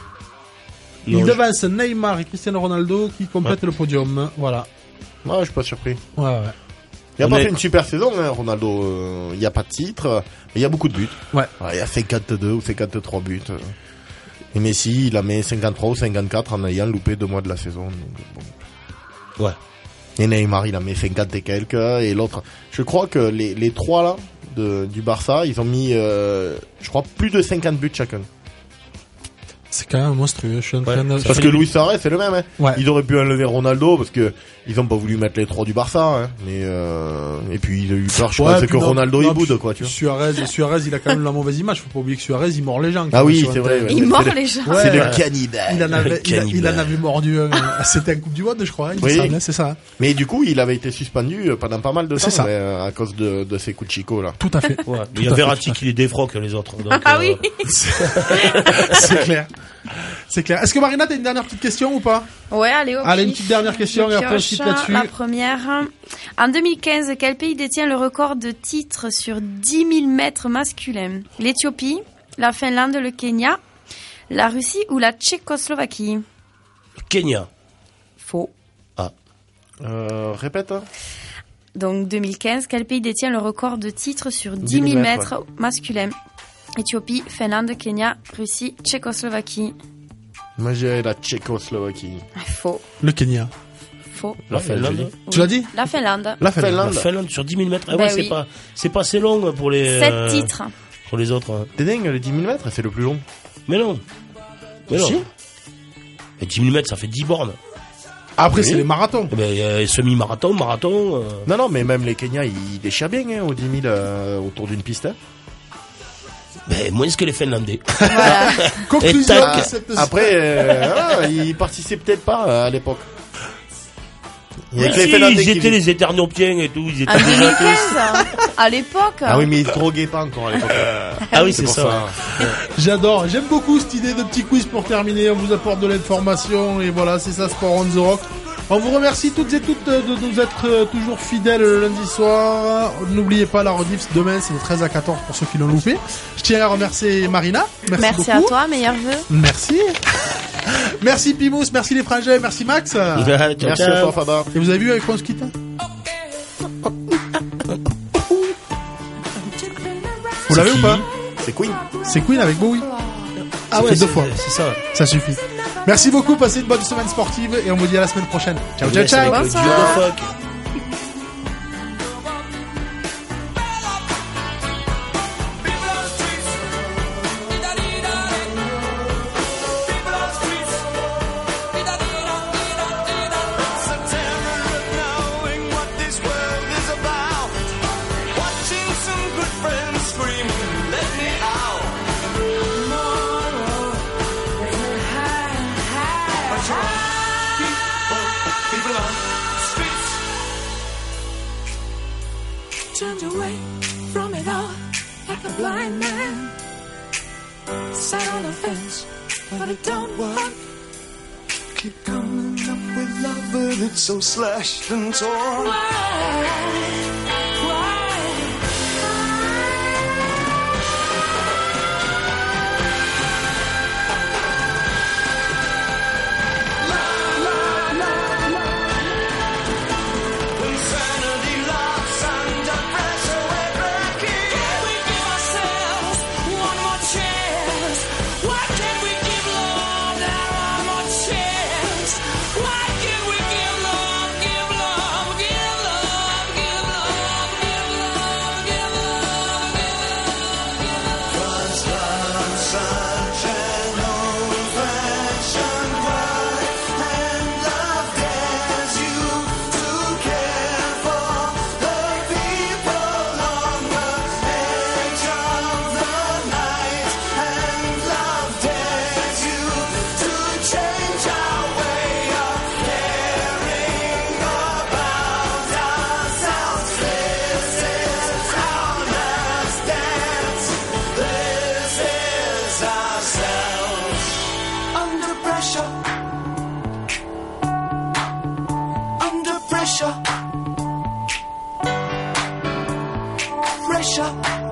Il Non, devance Neymar et Cristiano Ronaldo qui complètent le podium. Voilà. Ouais, je suis pas surpris. Ouais, ouais. Il a On pas est- fait une super saison, hein, Ronaldo. euh, Il y a pas de titre, mais il y a beaucoup de buts. Ouais. Il y a cinquante-deux ou cinquante-trois buts. euh. Et Messi, il a mis cinquante-trois ou cinquante-quatre en ayant loupé deux mois de la saison. Donc, bon. Ouais. Et Neymar, il a mis cinquante et quelques. Et l'autre, je crois que les, les trois là de, du Barça, ils ont mis, euh, je crois, plus de cinquante buts chacun. C'est quand même monstrueux. Je suis en Ouais. train de. Parce que Luis Suarez, c'est le même. Hein. Ouais. Ils auraient pu enlever Ronaldo parce que ils ont pas voulu mettre les trois du Barça. Hein. Mais euh, et puis il a eu peur, je Ouais, pense, puis que non, Ronaldo non, il boude puis quoi, tu vois. Suarez, Suarez, il a quand même la mauvaise image. Faut pas oublier que Suarez, il mord les gens. Ah oui, Sur c'est un vrai, terrain. ouais. Il C'est mord le- les gens. Ouais. C'est le Ouais. cannibale. Il en avait, il, a- il en Cannibale. avait mordu un. C'était un Coupe du Monde, je crois. Il me Oui. semble, hein, c'est ça. Mais du coup, il avait été suspendu euh, pendant pas mal de temps, C'est ça. mais, euh, à cause de, de ses coups de chicot là. Tout à fait. Ouais. Tout Il y à a fait, Verratti tout à qui les défroque les autres. Donc, Ah euh, oui. C'est clair. C'est clair. Est-ce que Marina, t'as une dernière petite question ou pas? Ouais, allez, au Allez, une pif. petite dernière question Je et après on pioche skippe là-dessus. La première. En deux mille quinze, quel pays détient le record de titres sur dix mille mètres masculins? L'Éthiopie, la Finlande, le Kenya, la Russie ou la Tchécoslovaquie? Kenya. Faux. Euh, répète. Hein. Donc deux mille quinze, quel pays détient le record de titres sur dix dix mille mille mètres, mètres masculins? Éthiopie, Finlande, Kenya, Russie, Tchécoslovaquie. Moi j'ai la Tchécoslovaquie. Faux. Le Kenya. Faux. La Ouais, Finlande. joli. Tu l'as dit? La Finlande. La Finlande. La Finlande. Finlande sur dix mille mètres. Ah Ben ouais, c'est oui. pas, c'est pas assez long pour les. Sept euh, titres. Pour les autres. hein. T'es dingue, les dix mille mètres, c'est le plus long. Mais non. Mais non. Si. Et dix mille mètres, ça fait dix bornes. Après, Oui. c'est les marathons. Eh ben, il y a semi-marathon, marathon. euh, Non, non, mais même les Kenyans, ils déchirent bien hein, aux dix mille euh, autour d'une piste. Hein. Ben, moins que les Finlandais. Voilà. Conclusion Et tac. de cette Après, euh, ah, ils participaient peut-être pas euh, à l'époque. Il y a Mais que les si, Finlandais ils qui étaient faisaient- les éternopiens et tout. Ils étaient En déjà deux mille tous. quinze, à l'époque. Ah oui, mais ils se droguaient pas encore à l'époque. Ah oui, c'est pour ça. J'adore, j'aime beaucoup cette idée de petit quiz pour terminer, on vous apporte de l'information et voilà, c'est ça Sport on the Rock. On vous remercie toutes et toutes de nous être euh, toujours fidèles le lundi soir. N'oubliez pas la rediff demain, c'est de treize à quatorze pour ceux qui l'ont loupé. Je tiens à remercier Marina. Merci, Merci à beaucoup. toi, meilleurs vœux. Merci. Merci Pimous, merci les frangins, merci Max. Ciao, Merci ciao. à toi, Faba. Et vous avez vu avec quoi on se quitte hein Vous l'avez ou pas? C'est Queen. C'est Queen avec Bowie. Ah ouais, deux c'est- fois. c'est ça. Ça suffit. Merci beaucoup, passez une bonne semaine sportive et on vous dit à la semaine prochaine. Ciao, ciao, ciao. Avec le duo de fuck. Knowing what this world is about. Watching some good friends scream, let me out. Tomorrow, high, high, high. People, people on streets. Turned away from it all like a blind man. Sat on the fence, but I don't walk. Keep coming up with love, but it's so slashed and torn. Why? Insanity loves under pressure, we're breaking. Can we give ourselves one more chance? Why can't we give love that one more chance? Why can't we give love, give love, give love, give love, give love, give love, give love? Cause love's such an old-fashioned word, and love dares you to care for the people on the edge of the night, and love dares you to change our way of caring about ourselves. This is our last dance. This is ourselves. Under pressure. Under pressure. Pressure.